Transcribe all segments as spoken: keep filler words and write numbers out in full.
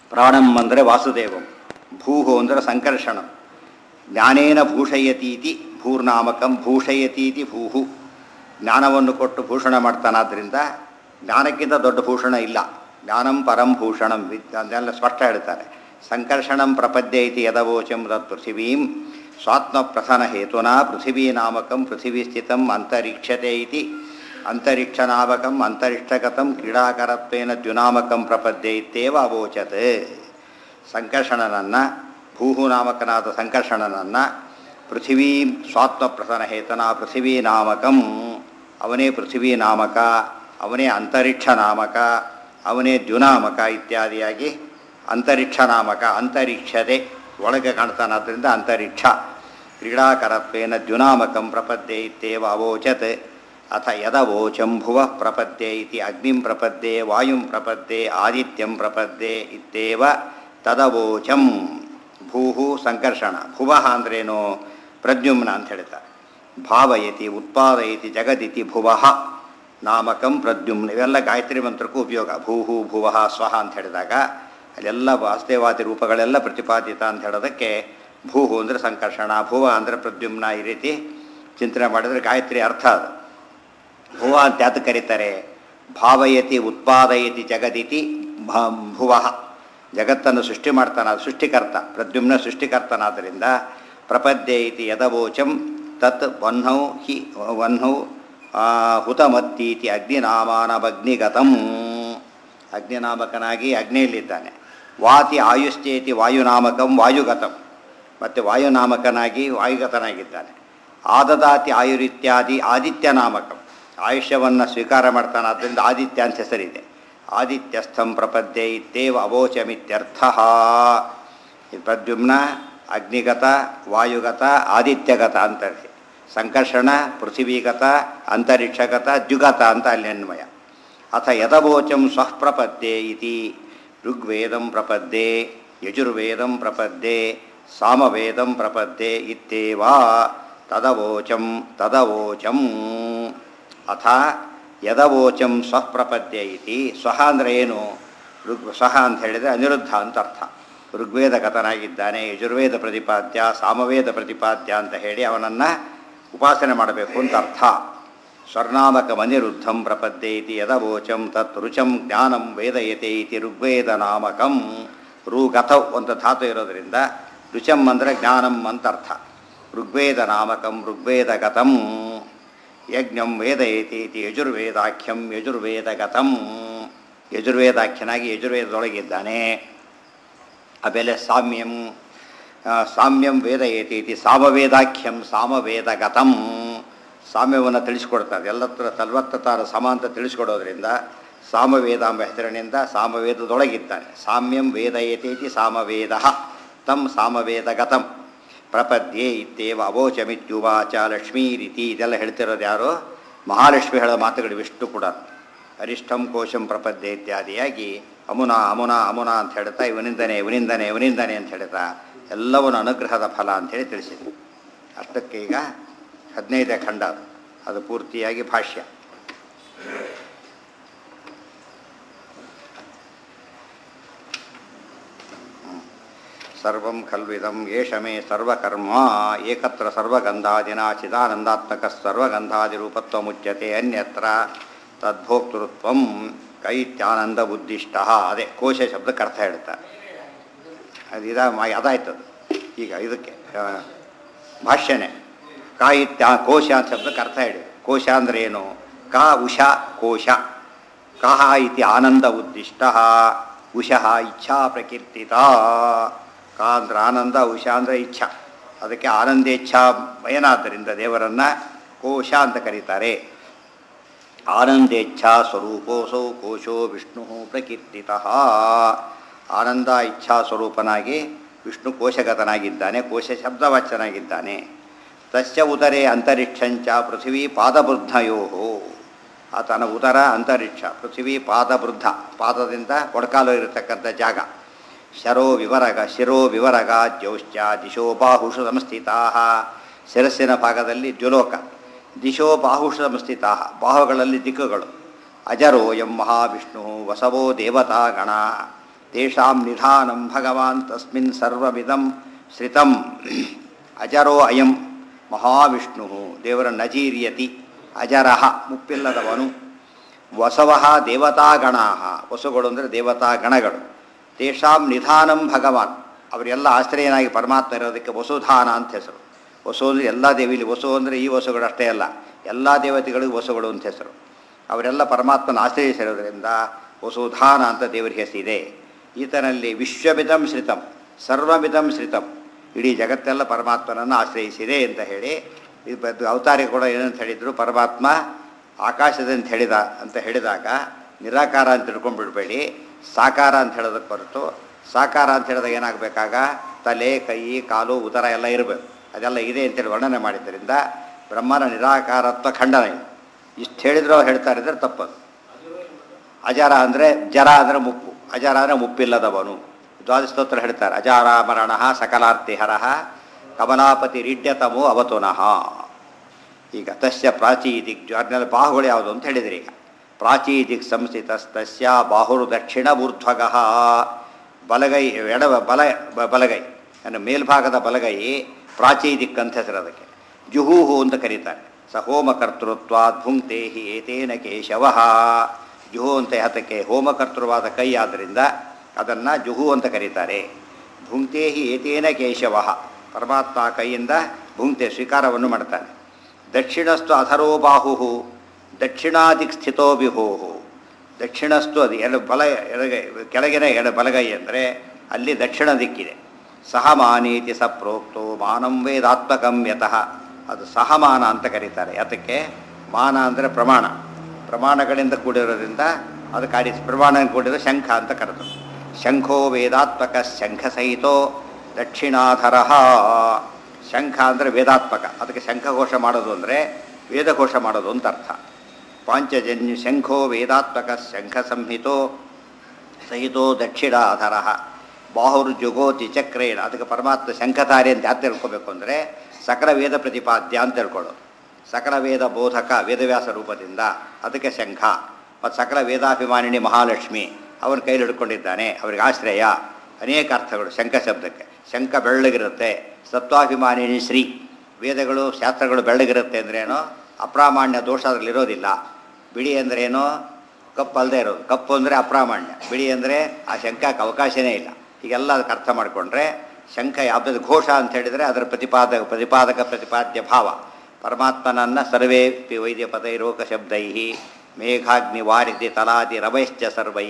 ಪ್ರಾಣಂ ಅಂದರೆ ವಾಸುದೇವಂ, ಭೂಹು ಅಂದರೆ ಸಂಕರ್ಷಣಂ. ಜ್ಞಾನೇನ ಭೂಷಯತೀತಿ ಭೂರ್ನಾಮಕಂ, ಭೂಷಯತೀತಿ ಭೂಹು. ಜ್ಞಾನವನ್ನು ಕೊಟ್ಟು ಭೂಷಣ ಮಾಡ್ತಾನಾದ್ರಿಂದ ಜ್ಞಾನಕ್ಕಿಂತ ದೊಡ್ಡ ಭೂಷಣ ಇಲ್ಲ. ಜ್ಞಾನಂ ಪರಂ ಭೂಷಣಂ ಅದೆಲ್ಲ ಸ್ಪಷ್ಟ ಹೇಳ್ತಾರೆ. ಸಂಕರ್ಷಣಂ ಪ್ರಪದ್ಯ ಇತಿ ಯದವೋಚಂ ತತ್ ಪೃಥಿವೀಂ ಸ್ವಾತ್ಮ ಪ್ರಧಾನ ಹೇತುನಾ ಪೃಥಿವೀ ನಾಮಕಂ ಪೃಥಿವೀ ಸ್ಥಿತಂ ಅಂತರಿಕ್ಷತೆ ಇತಿ ಅಂತರಿಕ್ಷನಾಮಕಂ ಅಂತರಿಕ್ಷಗತಂ ಕ್ರೀಡಾಕರತ್ವೇನ ದ್ಯುನಾಮಕಂ ಪ್ರಪದ್ಯ ಇತ್ಯೇವ ಅವೋಚತ್. ಸಂಕರ್ಷಣನನ್ನು, ಭೂಹು ನಾಮಕನಾದ ಸಂಕರ್ಷಣನನ್ನು ಪೃಥಿವೀ ಸ್ವಾತ್ಮ ಪ್ರಧಾನ ಹೇತನ ಪೃಥಿವೀ ನಾಮಕಂ, ಅವನೇ ಪೃಥಿವೀ ನಾಮಕ, ಅವನೇ ಅಂತರಿಕ್ಷ ನಾಮಕ, ಅವನೇ ದ್ಯುನಾಮಕ ಇತ್ಯಾದಿಯಾಗಿ ಅಂತರಿಕ್ಷ ನಾಮಕ, ಅಂತರಿಕ್ಷತೆ ಒಳಗೆ ಕಾಣ್ತಾನಾದ್ದರಿಂದ ಅಂತರಿಕ್ಷ. ಕ್ರೀಡಾಕರತ್ವೇನ ದ್ಯುನಾಮಕಂ ಪ್ರಪದ್ಯೆ ಇತ್ಯೇವ ಅವೋಚತ್. ಅಥ ಯದವೋಚಂ ಭುವಃ ಪ್ರಪದ್ಯೆ ಇತಿ ಅಗ್ನಿಂ ಪ್ರಪದ್ಯೆ ವಾಯುಂ ಪ್ರಪದ್ಯೆ ಆದಿತ್ಯಂ ಪ್ರಪದ್ಯೆ ಇತ್ಯೇವ ತದವೋಚಂ. ಭೂಹು ಸಂಕರ್ಷಣ, ಭುವಃ ಅಂದ್ರೇನು? ಪ್ರದ್ಯುಮ್ನ ಅಂತ ಹೇಳ್ತಾರೆ. ಭಾವಯತಿ ಉತ್ಪಾದಯತಿ ಜಗದಿತಿ ಭುವಃ ನಾಮಕಂ ಪ್ರದ್ಯುಮ್ನ. ಇವೆಲ್ಲ ಗಾಯತ್ರಿ ಮಂತ್ರಕ್ಕೂ ಉಪಯೋಗ. ಭೂಹು ಭುವಃ ಸ್ವಹ ಅಂತ ಹೇಳಿದಾಗ ಅಲ್ಲೆಲ್ಲ ವಾಸ್ತೇವಾದಿ ರೂಪಗಳೆಲ್ಲ ಪ್ರತಿಪಾದಿತ ಅಂತ ಹೇಳೋದಕ್ಕೆ ಭೂಹು ಅಂದರೆ ಸಂಕರ್ಷಣ, ಭುವ ಅಂದರೆ ಪ್ರದ್ಯುಮ್ನ. ಈ ರೀತಿ ಚಿಂತನೆ ಮಾಡಿದರೆ ಗಾಯತ್ರಿ ಅರ್ಥ ಅದು. ಭುವ ಅಂತ ಯಾತಕ್ಕೆ ಕರೀತಾರೆ? ಭಾವಯತಿ ಉತ್ಪಾದಯತಿ ಜಗದಿತಿ ಭುವಃ. ಜಗತ್ತನ್ನು ಸೃಷ್ಟಿ ಮಾಡ್ತಾನ, ಸೃಷ್ಟಿಕರ್ತ. ಪ್ರದ್ಯುಮ್ನ ಸೃಷ್ಟಿಕರ್ತನಾದ್ದರಿಂದ ಪ್ರಪದ್ಯೆ ಇತಿ ಯದವೋಚಂ ತತ್ ವಹ್ನೌ ಹಿ ವಹ್ನೌ ಹುತಮತ್ತೀತಿ ಅಗ್ನಿನಾಮಾನಮಗ್ನಿಗತಂ. ಅಗ್ನಿನಾಮಕನಾಗಿ ಅಗ್ನಿಯಲ್ಲಿದ್ದಾನೆ. ವಾತಿ ಆಯುಶ್ಚೇತಿ ವಾಯುನಾಮಕಂ ವಾಯುಗತಂ, ಮತ್ತು ವಾಯುನಾಮಕನಾಗಿ ವಾಯುಗತನಾಗಿದ್ದಾನೆ. ಆದದಾತಿ ಆಯುರಿತ್ಯಾದಿ ಆದಿತ್ಯನಾಮಕಂ, ಆಯುಷ್ಯವನ್ನು ಸ್ವೀಕಾರ ಮಾಡ್ತಾನೆ, ಆದ್ದರಿಂದ ಆದಿತ್ಯ ಅಂತ ಹೆಸರಿದೆ. ಆದಿತ್ಯಸ್ಥಂ ಪ್ರಪದ್ಯೆ ಇತ್ಯೇವ ಅವೋಚಮಿತ್ಯರ್ಥ. ಪ್ರದ್ಯುಮ್ನ ಅಗ್ನಿಗತ, ವಾಯುಗತ, ಆದಿತ್ಯಗತ ಅಂತ ಹೇಳಿ. ಸಂಕರ್ಷಣ ಪೃಥಿವೀಗತ, ಅಂತರಿಕ್ಷಗತ, ದ್ಯುಗತ ಅಂತ ಅಲ್ಲಿ ಅನ್ವಯ. ಅಥ ಯದವೋಚಂ ಸ್ವಃ ಪ್ರಪದ್ಯೆ ಇತಿ ಋಗ್ವೇದಂ ಪ್ರಪದ್ಯೆ ಯಜುರ್ವೇದಂ ಪ್ರಪದ್ಯೆ ಸಾಮವೇದಂ ಪ್ರಪದ್ಯೆ ಇತ್ಯೇವ ತದವೋಚಂ ತದವೋಚಂ. ಅಥ ಯದವೋಚಂ ಸ್ವಃ ಪ್ರಪದ್ಯೆ ಇತಿ. ಸ್ವಹ ಅಂದರೆ ಏನು? ಋಗ್ ಸ್ವಹ ಅಂತ ಹೇಳಿದರೆ ಅನಿರುದ್ಧ ಅಂತ ಅರ್ಥ. ಋಗ್ವೇದಗತನಾಗಿದ್ದಾನೆ, ಯಜುರ್ವೇದ ಪ್ರತಿಪಾದ್ಯ, ಸಾಮವೇದ ಪ್ರತಿಪಾದ್ಯ ಅಂತ ಹೇಳಿ ಅವನನ್ನು ಉಪಾಸನೆ ಮಾಡಬೇಕು ಅಂತ ಅರ್ಥ. ಸ್ವರ್ನಾಮಕಮನಿರುದ್ಧಂ ಪ್ರಪದ್ಯೆ ಇತಿ ಯದವೋಚಂ ತತ್ ರುಚಂ ಜ್ಞಾನಂ ವೇದಯತೆ ಇತಿ ಋಗ್ವೇದ ನಾಮಕಂ. ಋಗತೌ ಅಂತ ಧಾತು ಇರೋದರಿಂದ ರುಚಂ ಅಂದರೆ ಜ್ಞಾನಂ ಅಂತ ಅರ್ಥ. ಋಗ್ವೇದ ನಾಮಕಂ ಋಗ್ವೇದಗತಂ. ಯಜ್ಞಂ ವೇದಯತೆ ಇತಿ ಯಜುರ್ವೇದಾಖ್ಯಂ ಯಜುರ್ವೇದಗತಂ. ಯಜುರ್ವೇದಾಖ್ಯನಾಗಿ ಯಜುರ್ವೇದದೊಳಗಿದ್ದಾನೆ. ಆಮೇಲೆ ಸಾಮ್ಯಂ ಸಾಮ್ಯಂ ವೇದಯತೆ ಇತಿ ಸಾಮವೇದಾಖ್ಯಂ ಸಾಮವೇದಗತಂ. ಸಾಮ್ಯವನ್ನು ತಿಳಿಸ್ಕೊಡ್ತಾರೆ. ಎಲ್ಲತ್ರ ತಲ್ವತ್ತಾರ ಸಮ ಅಂತ ತಿಳಿಸ್ಕೊಡೋದ್ರಿಂದ ಸಾಮವೇದ ಎಂಬ ಹೆಸರಿನಿಂದ ಸಾಮವೇದದೊಳಗಿದ್ದಾನೆ. ಸಾಮ್ಯಂ ವೇದಯತೆ ಇತಿ ಸಾಮವೇದ ತಂ ಸಾಮವೇದಗತಂ ಪ್ರಪದ್ಯೆ ಇತ್ಯೇವ ಅವೋಚಮಿತ್ಯುವಾಚ ಲಕ್ಷ್ಮೀ ರೀತಿ. ಇದೆಲ್ಲ ಹೇಳ್ತಿರೋದು ಯಾರು? ಮಹಾಲಕ್ಷ್ಮಿ ಹೇಳೋ ಮಾತುಗಳು ವಿಷ್ಣು ಕೂಡ. ಅರಿಷ್ಟಂ ಕೋಶಂ ಪ್ರಪದ್ಯೆ ಇತ್ಯಾದಿಯಾಗಿ ಅಮುನಾ ಅಮುನಾ ಅಮುನಾ ಅಂತ ಹೇಳ್ತಾ ಇವನಿಂದನೆ ಇವನಿಂದನೆ ಇವನಿಂದನೆ ಅಂತ ಹೇಳ್ತಾ ಎಲ್ಲವನ್ನು ಅನುಗ್ರಹದ ಫಲ ಅಂಥೇಳಿ ತಿಳಿಸಿದ್ರು. ಅಷ್ಟಕ್ಕೆ ಈಗ ಹದಿನೈದೇ ಖಂಡ ಅದು. ಅದು ಪೂರ್ತಿಯಾಗಿ ಭಾಷ್ಯ. ಸರ್ವಂ ಖಲ್ವಿದಂ ಯೇಷ ಮೇ ಸರ್ವಕರ್ಮ ಏಕತ್ರ ಸರ್ವಗಂಧಾದಿನ ಚಿದಾನಂದಾತ್ಮಕ ಸರ್ವಗಂಧಾದಿರೂಪತ್ವಮುಚ್ಯತೆ ಅನ್ಯತ್ರ ತದ್ಭೋಕ್ತೃತ್ವಂ ಕೈತ್ಯಾನಂದ ಉದ್ದಿಷ್ಟ. ಅದೇ ಕೋಶ ಶಬ್ದಕ್ಕೆ ಅರ್ಥ ಹೇಳ್ತಾರೆ. ಅದು ಇದ ಅದಾಯ್ತದು. ಈಗ ಇದಕ್ಕೆ ಭಾಷ್ಯನೇ ಕಾಯಿತ್ಯ ಕೋಶ ಅಂತ ಶಬ್ದಕ್ಕೆ ಅರ್ಥ ಹೇಳಿ. ಕೋಶ ಅಂದರೆ ಏನು? ಕಾ ಉಷ ಕೋಶ. ಕಹ ಇತಿ ಆನಂದ ಉದ್ದಿಷ್ಟ. ಉಷಃ ಇಚ್ಛಾ ಪ್ರಕೀರ್ತಿತ. ಕಾ ಅಂದ್ರೆ ಆನಂದ, ಉಷ ಅಂದರೆ ಇಚ್ಛಾ. ಅದಕ್ಕೆ ಆನಂದೇಚ್ಛಾ ಏನಾದ್ದರಿಂದ ದೇವರನ್ನು ಕೋಶ ಅಂತ ಕರೀತಾರೆ. ಆನಂದೇಚ್ಛಾ ಸ್ವರೂಪೋಸೌ ಕೋಶೋ ವಿಷ್ಣು ಪ್ರಕೀರ್ತಿತ. ಆನಂದ ಇಚ್ಛಾ ಸ್ವರೂಪನಾಗಿ ವಿಷ್ಣು ಕೋಶಗತನಾಗಿದ್ದಾನೆ, ಕೋಶ ಶಬ್ದವಾಚ್ಯನಾಗಿದ್ದಾನೆ. ತಸ್ಯ ಉದರೇ ಅಂತರಿಕ್ಷಂಚ ಪೃಥಿವೀ ಪಾದಬೃದ್ಧಯೋ. ಆತನ ಉದರ ಅಂತರಿಕ್ಷ, ಪೃಥಿವೀ ಪಾದಬೃದ್ಧ, ಪಾದದಿಂದ ಕೊಡಕಾಲು ಇರತಕ್ಕಂಥ ಜಾಗ. ಶರೋ ವಿವರಗ ಶಿರೋ ವಿವರಗ ದ್ಯೌಶ್ಚ ದಿಶೋ ಬಾಹುಷು ಸಂಸ್ಥಿತಾ. ಶಿರಸ್ಸಿನ ಭಾಗದಲ್ಲಿ ದ್ಯುಲೋಕ, ದಿಶೋ ಬಾಹುಷು ಸಂಸ್ಥಿತಾ, ಬಾಹುಗಳಲ್ಲಿ ದಿಕ್ಕುಗಳು. ಅಜರೋ ಎಂ ಮಹಾವಿಷ್ಣು ವಸವೋ ದೇವತಾಗಣ. ತೇಷಾಂ ನಿಧಾನಂ ಭಗವಾನ್ ತಸ್ಮಿನ್ ಸರ್ವವಿದಂ ಶ್ರಿತಂ ಅಜರೋ ಅಯಂ ಮಹಾವಿಷ್ಣು ದೇವರನ್ನು ಅಜೀರ್ಯತಿ ಅಜರಃ ಮುಪ್ಪಿಲ್ಲದವನು ವಸವಃ ದೇವತಾಗಣಾ ವಸುಗಳು ಅಂದರೆ ದೇವತಾಗಣಗಳು ತೇಷಾಂ ನಿಧಾನಂ ಭಗವಾನ್ ಅವರೆಲ್ಲ ಆಶ್ರಯನಾಗಿ ಪರಮಾತ್ಮ ಇರೋದಕ್ಕೆ ವಸುಧಾನ ಅಂತ ಹೆಸರು. ವಸು ಅಂದರೆ ಎಲ್ಲ ದೇವಿಲಿ ವಸು ಅಂದರೆ ಈ ವಸುಗಳು ಅಷ್ಟೇ ಅಲ್ಲ, ಎಲ್ಲ ದೇವತೆಗಳಿಗೂ ವಸುಗಳು ಅಂತ ಹೆಸರು. ಅವರೆಲ್ಲ ಪರಮಾತ್ಮನ ಆಶ್ರಯಿಸಿರೋದ್ರಿಂದ ವಸುಧಾನ ಅಂತ ದೇವರಿಗೆ ಹೆಸರಿದೆ. ಈತನಲ್ಲಿ ವಿಶ್ವಮಿದಂ ಶ್ರಿತಂ ಸರ್ವಮಿದಂ ಶ್ರಿತಂ ಇಡೀ ಜಗತ್ತೆಲ್ಲ ಪರಮಾತ್ಮನನ್ನು ಆಶ್ರಯಿಸಿದೆ ಅಂತ ಹೇಳಿ ಇದು ಅವತಾರಿಗೆ ಕೂಡ ಏನಂತ ಹೇಳಿದರು, ಪರಮಾತ್ಮ ಆಕಾಶದಂತ ಹೇಳಿದ ಅಂತ ಹೇಳಿದಾಗ ನಿರಾಕಾರ ಅಂತ ತಿಳ್ಕೊಂಡ್ಬಿಡ್ಬೇಡಿ, ಸಾಕಾರ ಅಂತ ಹೇಳೋದಕ್ಕೆ ಹೊರತು ಸಾಕಾರ ಅಂತ ಹೇಳಿದಾಗ ಏನಾಗಬೇಕಾಗ ತಲೆ ಕೈ ಕಾಲು ಉದರ ಎಲ್ಲ ಇರಬೇಕು, ಅದೆಲ್ಲ ಇದೆ ಅಂತೇಳಿ ವರ್ಣನೆ ಮಾಡಿದ್ದರಿಂದ ಬ್ರಹ್ಮನ ನಿರಾಕಾರತ್ವ ಖಂಡನ ಇದು. ಇಷ್ಟು ಹೇಳಿದ್ರು ಅವ್ರು ಹೇಳ್ತಾ ಇದ್ದಾರೆ ತಪ್ಪದು. ಅಜರ ಅಂದರೆ ಜರ ಅಂದರೆ ಮುಪ್ಪು, ಅಜರ ಅಂದರೆ ಮುಪ್ಪಿಲ್ಲದವನು. ದ್ವಾದಸ್ತೋತ್ರ ಹೇಳ್ತಾರೆ ಅಜಾರ ಮರಣ ಸಕಲಾರ್ತಿಹರ ಕಮಲಾಪತಿ ರೀಡ್ಯತಮೋ ಅವತುನಃ. ಈಗ ತಸ್ಯ ಪ್ರಾಚೀದಿಕ್ ಅದನ್ನೆಲ್ಲ ಬಾಹುಗಳು ಯಾವುದು ಅಂತ ಹೇಳಿದ್ರಿ. ಈಗ ಪ್ರಾಚೀದಿಕ್ ಸಂಸ್ಥಿತಸ್ತಸ್ಯ ಬಾಹುರು ದಕ್ಷಿಣ ಊರ್ಧ್ವಗಃ ಬಲಗೈ ಎಡ ಬಲ ಬಲಗೈ ಅಂದರೆ ಮೇಲ್ಭಾಗದ ಬಲಗೈ ಪ್ರಾಚೀದಿಕ್ ಅಂತ ಹೆಸರು ಅದಕ್ಕೆ. ಜುಹೂಹು ಅಂತ ಕರೀತಾರೆ. ಸ ಹೋಮಕರ್ತೃತ್ವಾದ್ ಭುಂಕ್ತೆ ಹಿ ಏತೇನ ಕೇಶವಃ. ಜುಹು ಅಂತ ಹತಕ್ಕೆ ಹೋಮಕರ್ತೃವಾದ ಕೈ ಆದ್ದರಿಂದ ಅದನ್ನು ಜುಹು ಅಂತ ಕರೀತಾರೆ. ಭುಂಕ್ತೆ ಹಿ ಏತೇನ ಕೇಶವಃ ಪರಮಾತ್ಮ ಕೈಯಿಂದ ಭುಂಕ್ತೆ ಸ್ವೀಕಾರವನ್ನು ಮಾಡ್ತಾನೆ. ದಕ್ಷಿಣಸ್ತು ಅಧರೋ ಬಾಹು ದಕ್ಷಿಣಾದಿಕ್ ಸ್ಥಿತೋ ವಿಭೋಹು. ದಕ್ಷಿಣಸ್ತು ಅದು ಎಡ ಬಲ ಎಡಗೈ ಕೆಳಗಿನ ಎಡ ಬಲಗೈ ಅಂದರೆ ಅಲ್ಲಿ ದಕ್ಷಿಣ ದಿಕ್ಕಿದೆ. ಸಹಮಾನೀತಿ ಸ ಪ್ರೋಕ್ತೋ ಮಾನಂ ವೇದಾತ್ಮಕಂ ಯತಃ. ಅದು ಸಹಮಾನ ಅಂತ ಕರೀತಾರೆ. ಯಾತಕ್ಕೆ ಮಾನ ಅಂದರೆ ಪ್ರಮಾಣ, ಪ್ರಮಾಣಗಳಿಂದ ಕೂಡಿರೋದ್ರಿಂದ ಅದು ಕಾರ್ಯ ಪ್ರಮಾಣ ಕೂಡಿರೋ ಶಂಖ ಅಂತ ಕರೆದು. ಶಂಖೋ ವೇದಾತ್ಮಕ ಶಂಖ ಸಹಿತೋ ದಕ್ಷಿಣಾಧರ. ಶಂಖ ಅಂದರೆ ವೇದಾತ್ಮಕ, ಅದಕ್ಕೆ ಶಂಖಘೋಷ ಮಾಡೋದು ಅಂದರೆ ವೇದಘೋಷ ಮಾಡೋದು ಅಂತ ಅರ್ಥ. ಪಾಂಚಜನ್ಯ ಶಂಖೋ ವೇದಾತ್ಮಕ ಶಂಖ ಸಂಹಿತೋ ಸಹಿತೋ ದಕ್ಷಿಣಾಧರ. ಬಾಹುರ್ಜುಗೋತಿ ಚಕ್ರೇಣ ಅದಕ್ಕೆ ಪರಮಾತ್ಮ ಶಂಖಧಾರಿ ಅಂತ ಯಾರು ತಿಳ್ಕೊಬೇಕು ಅಂದರೆ ಸಕಲ ವೇದ ಪ್ರತಿಪಾದ್ಯ ಅಂತ ತಿಳ್ಕೊಳ್ಳೋದು. ಸಕಲ ವೇದ ಬೋಧಕ ವೇದವ್ಯಾಸ ರೂಪದಿಂದ ಅದಕ್ಕೆ ಶಂಖ. ಮತ್ತು ಸಕಲ ವೇದಾಭಿಮಾನಿನಿ ಮಹಾಲಕ್ಷ್ಮಿ ಅವನ ಕೈಲಿ ಹಿಡ್ಕೊಂಡಿದ್ದಾನೆ, ಅವರಿಗೆ ಆಶ್ರಯ. ಅನೇಕ ಅರ್ಥಗಳು ಶಂಖ ಶಬ್ದಕ್ಕೆ. ಶಂಖ ಬೆಳ್ಳಗಿರುತ್ತೆ. ಸತ್ವಾಭಿಮಾನಿನಿ ಶ್ರೀ ವೇದಗಳು ಶಾಸ್ತ್ರಗಳು ಬೆಳ್ಳಗಿರುತ್ತೆ ಅಂದ್ರೇನೋ ಅಪ್ರಾಮಾಣ್ಯ ದೋಷ ಅದರಲ್ಲಿ ಇರೋದಿಲ್ಲ. ಬಿಳಿ ಅಂದ್ರೇನೋ ಕಪ್ಪು ಅಲ್ಲದೆ ಇರೋದು. ಕಪ್ಪು ಅಂದರೆ ಅಪ್ರಾಮಾಣ್ಯ, ಬಿಳಿ ಅಂದರೆ ಆ ಶಂಖಕ್ಕೆ ಅವಕಾಶನೇ ಇಲ್ಲ. ಹೀಗೆಲ್ಲ ಅದಕ್ಕೆ ಅರ್ಥ ಮಾಡಿಕೊಂಡ್ರೆ ಶಂಖ ಯಾವುದಾದ್ರು ಘೋಷ ಅಂತ ಹೇಳಿದರೆ ಅದರ ಪ್ರತಿಪಾದಕ ಪ್ರತಿಪಾದಕ ಪ್ರತಿಪಾದ್ಯ ಭಾವ. ಪರಮಾತ್ಮನನ್ನು ಸರ್ವೇ ವೈದ್ಯ ಪದೈರೋಕ ಶಬ್ದೈ ಮೇಘಾಗ್ನಿ ವಾರಿಧಿ ತಲಾದಿ ರವೈಶ್ಚ ಸರ್ವೈ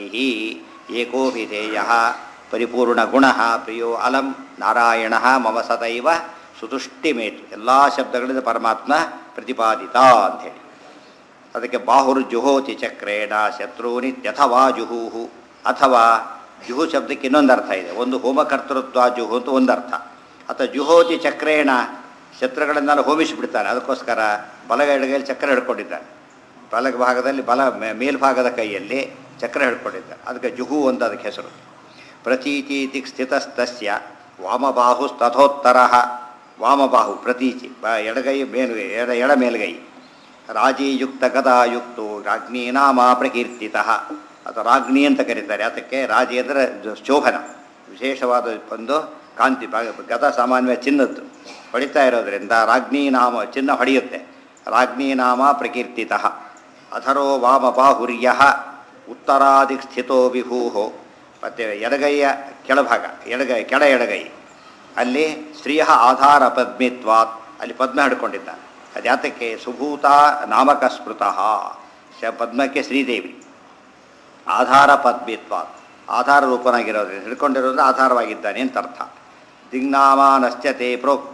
ಏಕೋಭಿಧೇಯ ಪರಿಪೂರ್ಣ ಗುಣ ಪ್ರಿಯೋ ಅಲಂ ನಾರಾಯಣ ಮಮ ಸದೈವ ಸುತುಷ್ಟಿಮೇತು. ಎಲ್ಲ ಶಬ್ದಗಳಿಂದ ಪರಮಾತ್ಮ ಪ್ರತಿಪಾದಿತ ಅಂಥೇಳಿ. ಅದಕ್ಕೆ ಬಾಹುರು ಜುಹೋತಿ ಚಕ್ರೇಣ ಶತ್ರುನಿತ್ಯಥವಾ ಜುಹೂಹು. ಅಥವಾ ಜುಹು ಶಬ್ದಕ್ಕೆ ಇನ್ನೊಂದು ಅರ್ಥ ಇದೆ. ಒಂದು ಹೋಮಕರ್ತೃತ್ವ ಜುಹು ಅಂತ ಒಂದು ಅರ್ಥ. ಅಥವಾ ಜುಹೋತಿ ಚಕ್ರೇಣ ಶತ್ರುಗಳನ್ನೆಲ್ಲ ಹೋಮಿಸಿಬಿಡ್ತಾನೆ. ಅದಕ್ಕೋಸ್ಕರ ಬಲಗ ಎಡಗೈಯಲ್ಲಿ ಚಕ್ರ ಹಿಡ್ಕೊಂಡಿದ್ದಾನೆ. ಬಲಗ ಭಾಗದಲ್ಲಿ ಬಲ ಮೇಲ್ಭಾಗದ ಕೈಯಲ್ಲಿ ಚಕ್ರ ಹಿಡ್ಕೊಂಡಿದ್ದಾನೆ. ಅದಕ್ಕೆ ಜುಹು ಅಂತ ಅದಕ್ಕೆ ಹೆಸರು. ಪ್ರತೀಚೀತಿ ಸ್ಥಿತಸ್ತಸ್ಯ ವಾಮಬಾಹು ತಥೋತ್ತರ. ವಾಮಬಾಹು ಪ್ರತೀಚಿ ಬ ಎಡಗೈ ಮೇಲುಗೈ ಎಡ ಎಡ ಮೇಲ್ಗೈ. ರಾಜೀಯುಕ್ತ ಗದಾಯುಕ್ತೋ ರಾಜ್ಞೀ ನಾಮ ಪ್ರಕೀರ್ತಿತ. ಅಥವಾ ರಾಜ್ಞಿ ಅಂತ ಕರೀತಾರೆ. ಅದಕ್ಕೆ ರಾಜಿ ಅಂದರೆ ಶೋಭನ, ವಿಶೇಷವಾದ ಒಂದು ಕಾಂತಿ. ಗದ ಸಾಮಾನ್ಯ ಚಿನ್ನದ್ದು ಹೊಡಿತಾ ಇರೋದರಿಂದ ರಾಜ್ಞೀ ನಾಮ ಚಿನ್ನ ಹೊಡೆಯುತ್ತೆ. ರಾಜ್ಞೀ ನಾಮ ಪ್ರಕೀರ್ತಿತ. ಅಧರೋ ವಾಮ ಬಾಹುರ್ಯ ಉತ್ತರಾದಿ ಸ್ಥಿತೋ ವಿಭೂಹೋ. ಮತ್ತು ಎಡಗೈಯ ಕೆಳಭಾಗ ಎಡಗೈ ಕೆಳ ಎಡಗೈ ಅಲ್ಲಿ ಶ್ರೀಯ ಆಧಾರ ಪದ್ಮಿತ್ವಾತ್ ಅಲ್ಲಿ ಪದ್ಮ ಹಿಡ್ಕೊಂಡಿದ್ದಾನೆ. ಅದು ಯಾತಕ್ಕೆ ಸುಭೂತ ನಾಮಕ ಸ್ಮೃತಃ. ಶ ಪದ್ಮಕ್ಕೆ ಶ್ರೀದೇವಿ. ಆಧಾರ ಪದ್ಮಿತ್ವಾತ್ ಆಧಾರ ರೂಪನಾಗಿರೋದ್ರಿಂದ ಹಿಡ್ಕೊಂಡಿರೋದ್ರೆ ಆಧಾರವಾಗಿದ್ದಾನೆ ಅಂತ ಅರ್ಥ. ದಿಗ್ನಾಮಾನಶ್ಚತೆ ಪ್ರೋಕ್ತ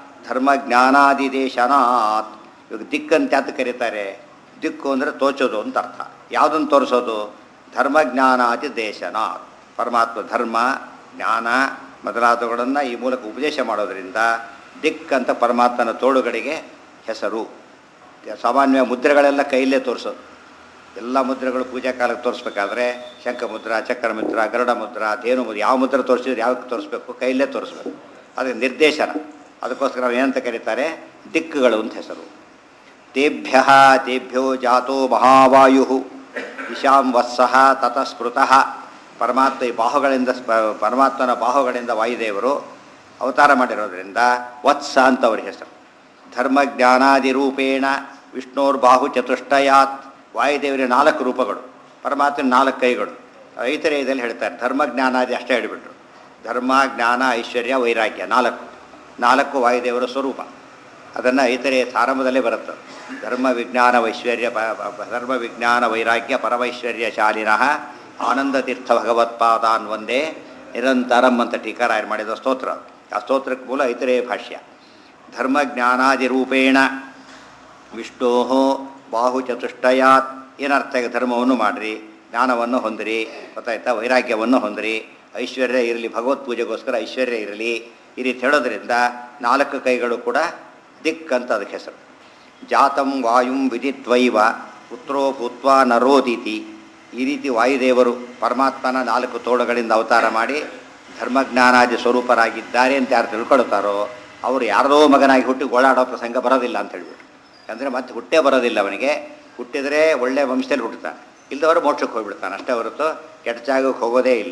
ಧರ್ಮಜ್ಞಾನಾದಿದೇಶನಾತ್. ಇವಾಗ ದಿಕ್ಕಂತ ಯಾತ ಕರೀತಾರೆ? ದಿಕ್ಕು ಅಂದರೆ ತೋಚೋದು ಅಂತ ಅರ್ಥ. ಯಾವುದನ್ನು ತೋರಿಸೋದು? ಧರ್ಮಜ್ಞಾನಾದಿ ದೇಶನಾತ್. ಪರಮಾತ್ಮ ಧರ್ಮ ಜ್ಞಾನ ಮೊದಲಾದವುಗಳನ್ನು ಈ ಮೂಲಕ ಉಪದೇಶ ಮಾಡೋದರಿಂದ ದಿಕ್ ಅಂತ ಪರಮಾತ್ಮನ ತೋಳುಗಳಿಗೆ ಹೆಸರು. ಸಾಮಾನ್ಯ ಮುದ್ರೆಗಳೆಲ್ಲ ಕೈಯಲ್ಲೇ ತೋರಿಸೋದು. ಎಲ್ಲ ಮುದ್ರೆಗಳು ಪೂಜಾ ಕಾಲಕ್ಕೆ ತೋರಿಸ್ಬೇಕಾದ್ರೆ ಶಂಖ ಮುದ್ರ, ಚಕ್ರ ಮುದ್ರ, ಗರುಡ ಮುದ್ರ, ಧೇನು ಮುದ್ರ, ಯಾವ ಮುದ್ರ ತೋರಿಸಿದ್ರೆ ಯಾವಾಗ ತೋರಿಸ್ಬೇಕು? ಕೈಯಲ್ಲೇ ತೋರಿಸ್ಬೇಕು. ಅದಕ್ಕೆ ನಿರ್ದೇಶನ. ಅದಕ್ಕೋಸ್ಕರ ನಾವು ಏನಂತ ಕರೀತಾರೆ? ದಿಕ್ಕುಗಳು ಅಂತ ಹೆಸರು. ತೇಭ್ಯ ತೇಭ್ಯೋ ಜಾತೋ ಮಹಾವಾಯು ದಿಶಾಂ ವತ್ಸಃ ತತಃ ಸ್ಮೃತಃ ಪರಮಾತ್ಮ ಈ ಬಾಹುಗಳಿಂದ ಸ್ಪ- ಪರಮಾತ್ಮನ ಬಾಹುಗಳಿಂದ ವಾಯುದೇವರು ಅವತಾರ ಮಾಡಿರೋದ್ರಿಂದ ವತ್ಸ ಅಂತ ಅವ್ರ ಹೆಸರು. ಧರ್ಮಜ್ಞಾನಾದಿ ರೂಪೇಣ ವಿಷ್ಣೋರ್ಬಾಹು ಚತುಷ್ಟಯಾತ್. ವಾಯುದೇವರ ನಾಲ್ಕು ರೂಪಗಳು, ಪರಮಾತ್ಮನ ನಾಲ್ಕು ಕೈಗಳು. ಐತರೇಯದಲ್ಲಿ ಹೇಳ್ತಾರೆ ಧರ್ಮಜ್ಞಾನಾದಿ ಅಷ್ಟೇ ಹೇಳಿಬಿಟ್ರು. ಧರ್ಮ ಜ್ಞಾನ ಐಶ್ವರ್ಯ ವೈರಾಗ್ಯ ನಾಲ್ಕು ನಾಲ್ಕು ವಾಯುದೇವರ ಸ್ವರೂಪ. ಅದನ್ನು ಐತರೇಯ ಆರಂಭದಲ್ಲೇ ಬರುತ್ತೆ. ಧರ್ಮ ವಿಜ್ಞಾನ ವೈಶ್ವರ್ಯ ಪ ಪ- ಧರ್ಮ ವಿಜ್ಞಾನ ವೈರಾಗ್ಯ ಪರಮೈಶ್ವರ್ಯ ಶಾಲಿನಃ ಆನಂದತೀರ್ಥ ಭಗವತ್ಪಾದಾನ್ ಒಂದೇ ನಿರಂತರಂ ಅಂತ ಟೀಕಾರಾಯರು ಮಾಡಿದ ಸ್ತೋತ್ರ. ಆ ಸ್ತೋತ್ರಕ್ಕೆ ಮೂಲ ಐತರೇಯ ಭಾಷ್ಯ. ಧರ್ಮಜ್ಞಾನಾದಿ ರೂಪೇಣ ವಿಷ್ಣೋ ಬಾಹು ಚತುಷ್ಟಯಾತ್. ಏನರ್ಥ? ಈಗ ಧರ್ಮವನ್ನು ಮಾಡಿರಿ, ಜ್ಞಾನವನ್ನು ಹೊಂದಿರಿ, ಗೊತ್ತಾಯ್ತಾ, ವೈರಾಗ್ಯವನ್ನು ಹೊಂದಿರಿ, ಐಶ್ವರ್ಯ ಇರಲಿ, ಭಗವತ್ ಪೂಜೆಗೋಸ್ಕರ ಐಶ್ವರ್ಯ ಇರಲಿ, ಈ ರೀತಿ ಹೇಳೋದ್ರಿಂದ ನಾಲ್ಕು ಕೈಗಳು ಕೂಡ ದಿಕ್ ಅಂತ ಅದಕ್ಕೆ ಹೆಸರು. ಜಾತಂ ವಾಯುಂ ವಿದಿತ್ವೈವ ಪುತ್ರೋ ಭೂತ್ವ ನರೋದಿತಿ. ಈ ರೀತಿ ವಾಯುದೇವರು ಪರಮಾತ್ಮನ ನಾಲ್ಕು ತೋಳುಗಳಿಂದ ಅವತಾರ ಮಾಡಿ ಧರ್ಮಜ್ಞಾನಾದಿ ಸ್ವರೂಪರಾಗಿದ್ದಾರೆ ಅಂತ ಯಾರು ತಿಳ್ಕೊಳ್ತಾರೋ ಅವರು ಯಾರದೋ ಮಗನಾಗಿ ಹುಟ್ಟಿ ಗೋಳಾಡೋ ಪ್ರಸಂಗ ಬರೋದಿಲ್ಲ ಅಂತ ಹೇಳ್ಬಿಟ್ಟು. ಅಂದರೆ ಮತ್ತೆ ಹುಟ್ಟೇ ಬರೋದಿಲ್ಲ ಅವನಿಗೆ. ಹುಟ್ಟಿದರೆ ಒಳ್ಳೆಯ ವಂಶದಲ್ಲಿ ಹುಟ್ಟುತ್ತಾನೆ, ಇಲ್ಲದವರು ಮೋಕ್ಷಕ್ಕೆ ಹೋಗ್ಬಿಡ್ತಾನೆ ಅಷ್ಟೇ ಹೊರತು ಕೆಟ್ಟ ಜಾಗಕ್ಕೆ ಹೋಗೋದೇ ಇಲ್ಲ.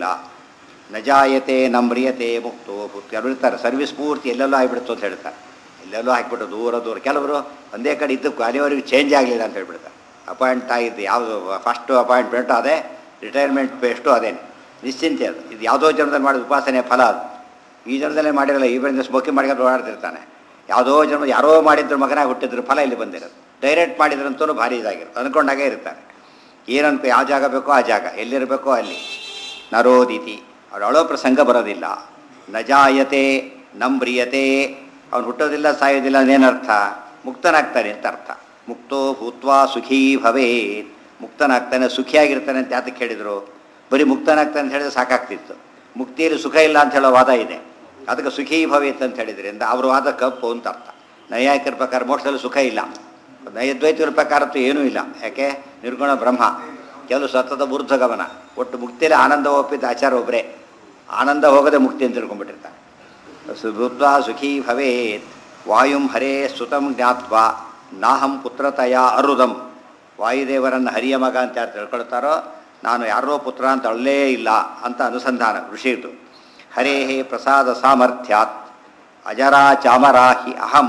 ನಜಾಯತೆ ನಮ್ರಿಯತೆ ಮುಕ್ತೋ ಭೂತ್. ಕೆಲವರು ಇರ್ತಾರೆ ಸರ್ವಿಸ್ ಪೂರ್ತಿ ಎಲ್ಲೆಲ್ಲೋ ಆಗಿಬಿಡ್ತು ಅಂತ ಹೇಳ್ತಾರೆ. ಎಲ್ಲೆಲ್ಲೋ ಹಾಕಿಬಿಟ್ಟು ದೂರ ದೂರ. ಕೆಲವರು ಒಂದೇ ಕಡೆ ಇದ್ದಕ್ಕೂ ಅಲ್ಲಿವರೆಗೂ ಚೇಂಜ್ ಆಗಲಿಲ್ಲ ಅಂತ ಹೇಳ್ಬಿಡ್ತಾರೆ. ಅಪಾಯಿಂಟ್ ಆಗಿದ್ದು ಯಾವುದು ಫಸ್ಟು ಅಪಾಯಿಂಟ್ಮೆಂಟು ಅದೇ, ರಿಟೈರ್ಮೆಂಟ್ ಬೇಸ್ಟು ಅದೇನು, ನಿಶ್ಚಿಂತೆ ಅದು. ಇದು ಯಾವುದೋ ಜನ್ಮದಲ್ಲಿ ಮಾಡಿದ ಉಪಾಸನೆ ಫಲ ಅದು. ಈ ಜನ್ಮದಲ್ಲೇ ಮಾಡಿರಲ್ಲ, ಈ ಬಂದ ಸ್ಮೋಕಿಂಗ್ ಮಾಡ್ಕೊಂಡು ಓಡಾಡ್ತಿರ್ತಾನೆ. ಯಾವುದೋ ಜನ್ಮ ಯಾರೋ ಮಾಡಿದ್ರು ಮಗನಾಗಿ ಹುಟ್ಟಿದ್ರು ಫಲ ಇಲ್ಲಿ ಬಂದಿರೋದು. ಡೈರೆಕ್ಟ್ ಮಾಡಿದ್ರಂತೂ ಭಾರಿ ಇದಾಗಿರುತ್ತೆ, ಅಂದ್ಕೊಂಡಾಗೆ ಇರ್ತಾರೆ. ಏನಂತ ಯಾವ ಜಾಗ ಬೇಕೋ ಆ ಜಾಗ, ಎಲ್ಲಿರಬೇಕೋ ಅಲ್ಲಿ. ನರೋದಿತಿ, ಅವ್ರು ಅಳೋ ಪ್ರಸಂಗ ಬರೋದಿಲ್ಲ. ನಜಾಯತೆ ನಂಬ್ರಿಯತೆ, ಅವನು ಹುಟ್ಟೋದಿಲ್ಲ ಸಾಯೋದಿಲ್ಲ ಅದೇನರ್ಥ? ಮುಕ್ತನಾಗ್ತಾನೆ ಅಂತ ಅರ್ಥ. ಮುಕ್ತೋ ಭೂತ್ವಾ ಸುಖೀ ಭವೇತ್. ಮುಕ್ತನಾಗ್ತಾನೆ, ಸುಖಿಯಾಗಿರ್ತಾನೆ ಅಂತ ಯಾತಕ್ಕೆ ಹೇಳಿದರು? ಬರೀ ಮುಕ್ತನಾಗ್ತಾನೆ ಅಂತ ಹೇಳಿದ್ರೆ ಸಾಕಾಗ್ತಿತ್ತು. ಮುಕ್ತಿಯಲ್ಲಿ ಸುಖ ಇಲ್ಲ ಅಂತ ಹೇಳೋ ವಾದ ಇದೆ, ಅದಕ್ಕೆ ಸುಖೀ ಭವೇತ್ ಅಂತ ಹೇಳಿದ್ರಿಂದ ಅವ್ರ ವಾದ ಕಪ್ಪು ಅಂತ ಅರ್ಥ. ನೈಯಾಯಿಕರ ಪ್ರಕಾರ ಮೋಕ್ಷದಲ್ಲಿ ಸುಖ ಇಲ್ಲ, ನೈದ್ವೈತರ ಪ್ರಕಾರತ್ತು ಏನೂ ಇಲ್ಲ. ಯಾಕೆ? ನಿರ್ಗುಣ ಬ್ರಹ್ಮ, ಕೆಲವು ಸತತ ಊರ್ಧ್ವ ಗಮನ. ಒಟ್ಟು ಮುಕ್ತಿಯಲ್ಲಿ ಆನಂದ ಒಪ್ಪಿದ್ದ ಆಚಾರ ಒಬ್ಬರೇ, ಆನಂದ ಹೋಗದೆ ಮುಕ್ತಿ ಅಂತ ತಿಳ್ಕೊಂಡ್ಬಿಟ್ಟಿರ್ತಾರೆ. ಸುಭೂತ್ವಾ ಸುಖೀ ಭವೇತ್. ವಾಯುಂ ಹರೇ ಸುತಂ ಜ್ಞಾತ್ವಾ ನಾಹಂ ಪುತ್ರತಯ ಅರುದಂ. ವಾಯುದೇವರನ್ನು ಹರಿಯ ಮಗ ಅಂತ ಯಾರು ತಿಳ್ಕೊಳ್ತಾರೋ ನಾನು ಯಾರೋ ಪುತ್ರ ಅಂತ ಅಳ್ಳೇ ಇಲ್ಲ ಅಂತ ಅನುಸಂಧಾನ ಋಷಿದು. ಹರೇ ಪ್ರಸಾದ ಸಾಮರ್ಥ್ಯಾತ್ ಅಜರಾ ಚಾಮರಾಹಿ ಅಹಂ.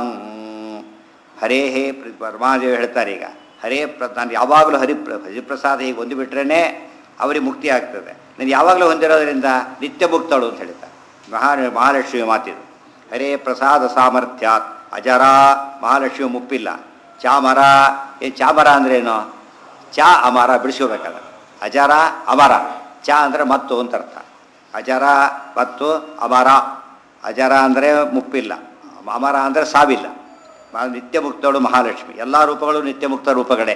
ಹರೇ ಪರಮಾದೇವಿ ಹೇಳ್ತಾರೆ ಈಗ, ಹರೇ ಪ್ರ ನಾನು ಯಾವಾಗಲೂ ಹರಿ ಹರಿಪ್ರಸಾದ ಹೀಗೆ ಹೊಂದಿಬಿಟ್ರೇ ಅವರಿಗೆ ಮುಕ್ತಿ ಆಗ್ತದೆ. ನಾನು ಯಾವಾಗಲೂ ಹೊಂದಿರೋದ್ರಿಂದ ನಿತ್ಯ ಮುಕ್ತಳು ಅಂತ ಹೇಳ್ತಾರೆ. ಮಹಾ ಮಹಾಲಕ್ಷ್ಮಿ ಮಾತಿದು. ಹರೇ ಪ್ರಸಾದ ಸಾಮರ್ಥ್ಯಾತ್ ಅಜರಾ, ಮಹಾಲಕ್ಷ್ಮಿ ಮುಪ್ಪಿಲ್ಲ. ಚಾಮರ, ಏನು ಚಾಮರ ಅಂದ್ರೇನು? ಚಾ ಅಮರ ಬಿಡಿಸ್ಕೋಬೇಕಲ್ಲ. ಅಜರ ಅಮರ, ಚಾ ಅಂದರೆ ಮತ್ತು ಅಂತ ಅರ್ಥ. ಅಜರ ಮತ್ತು ಅಮರ. ಅಜರ ಅಂದರೆ ಮುಪ್ಪಿಲ್ಲ, ಅಮರ ಅಂದರೆ ಸಾವಿಲ್ಲ. ನಿತ್ಯ ಮುಕ್ತಳು ಮಹಾಲಕ್ಷ್ಮಿ. ಎಲ್ಲ ರೂಪಗಳು ನಿತ್ಯ ಮುಕ್ತ ರೂಪಗಳೇ.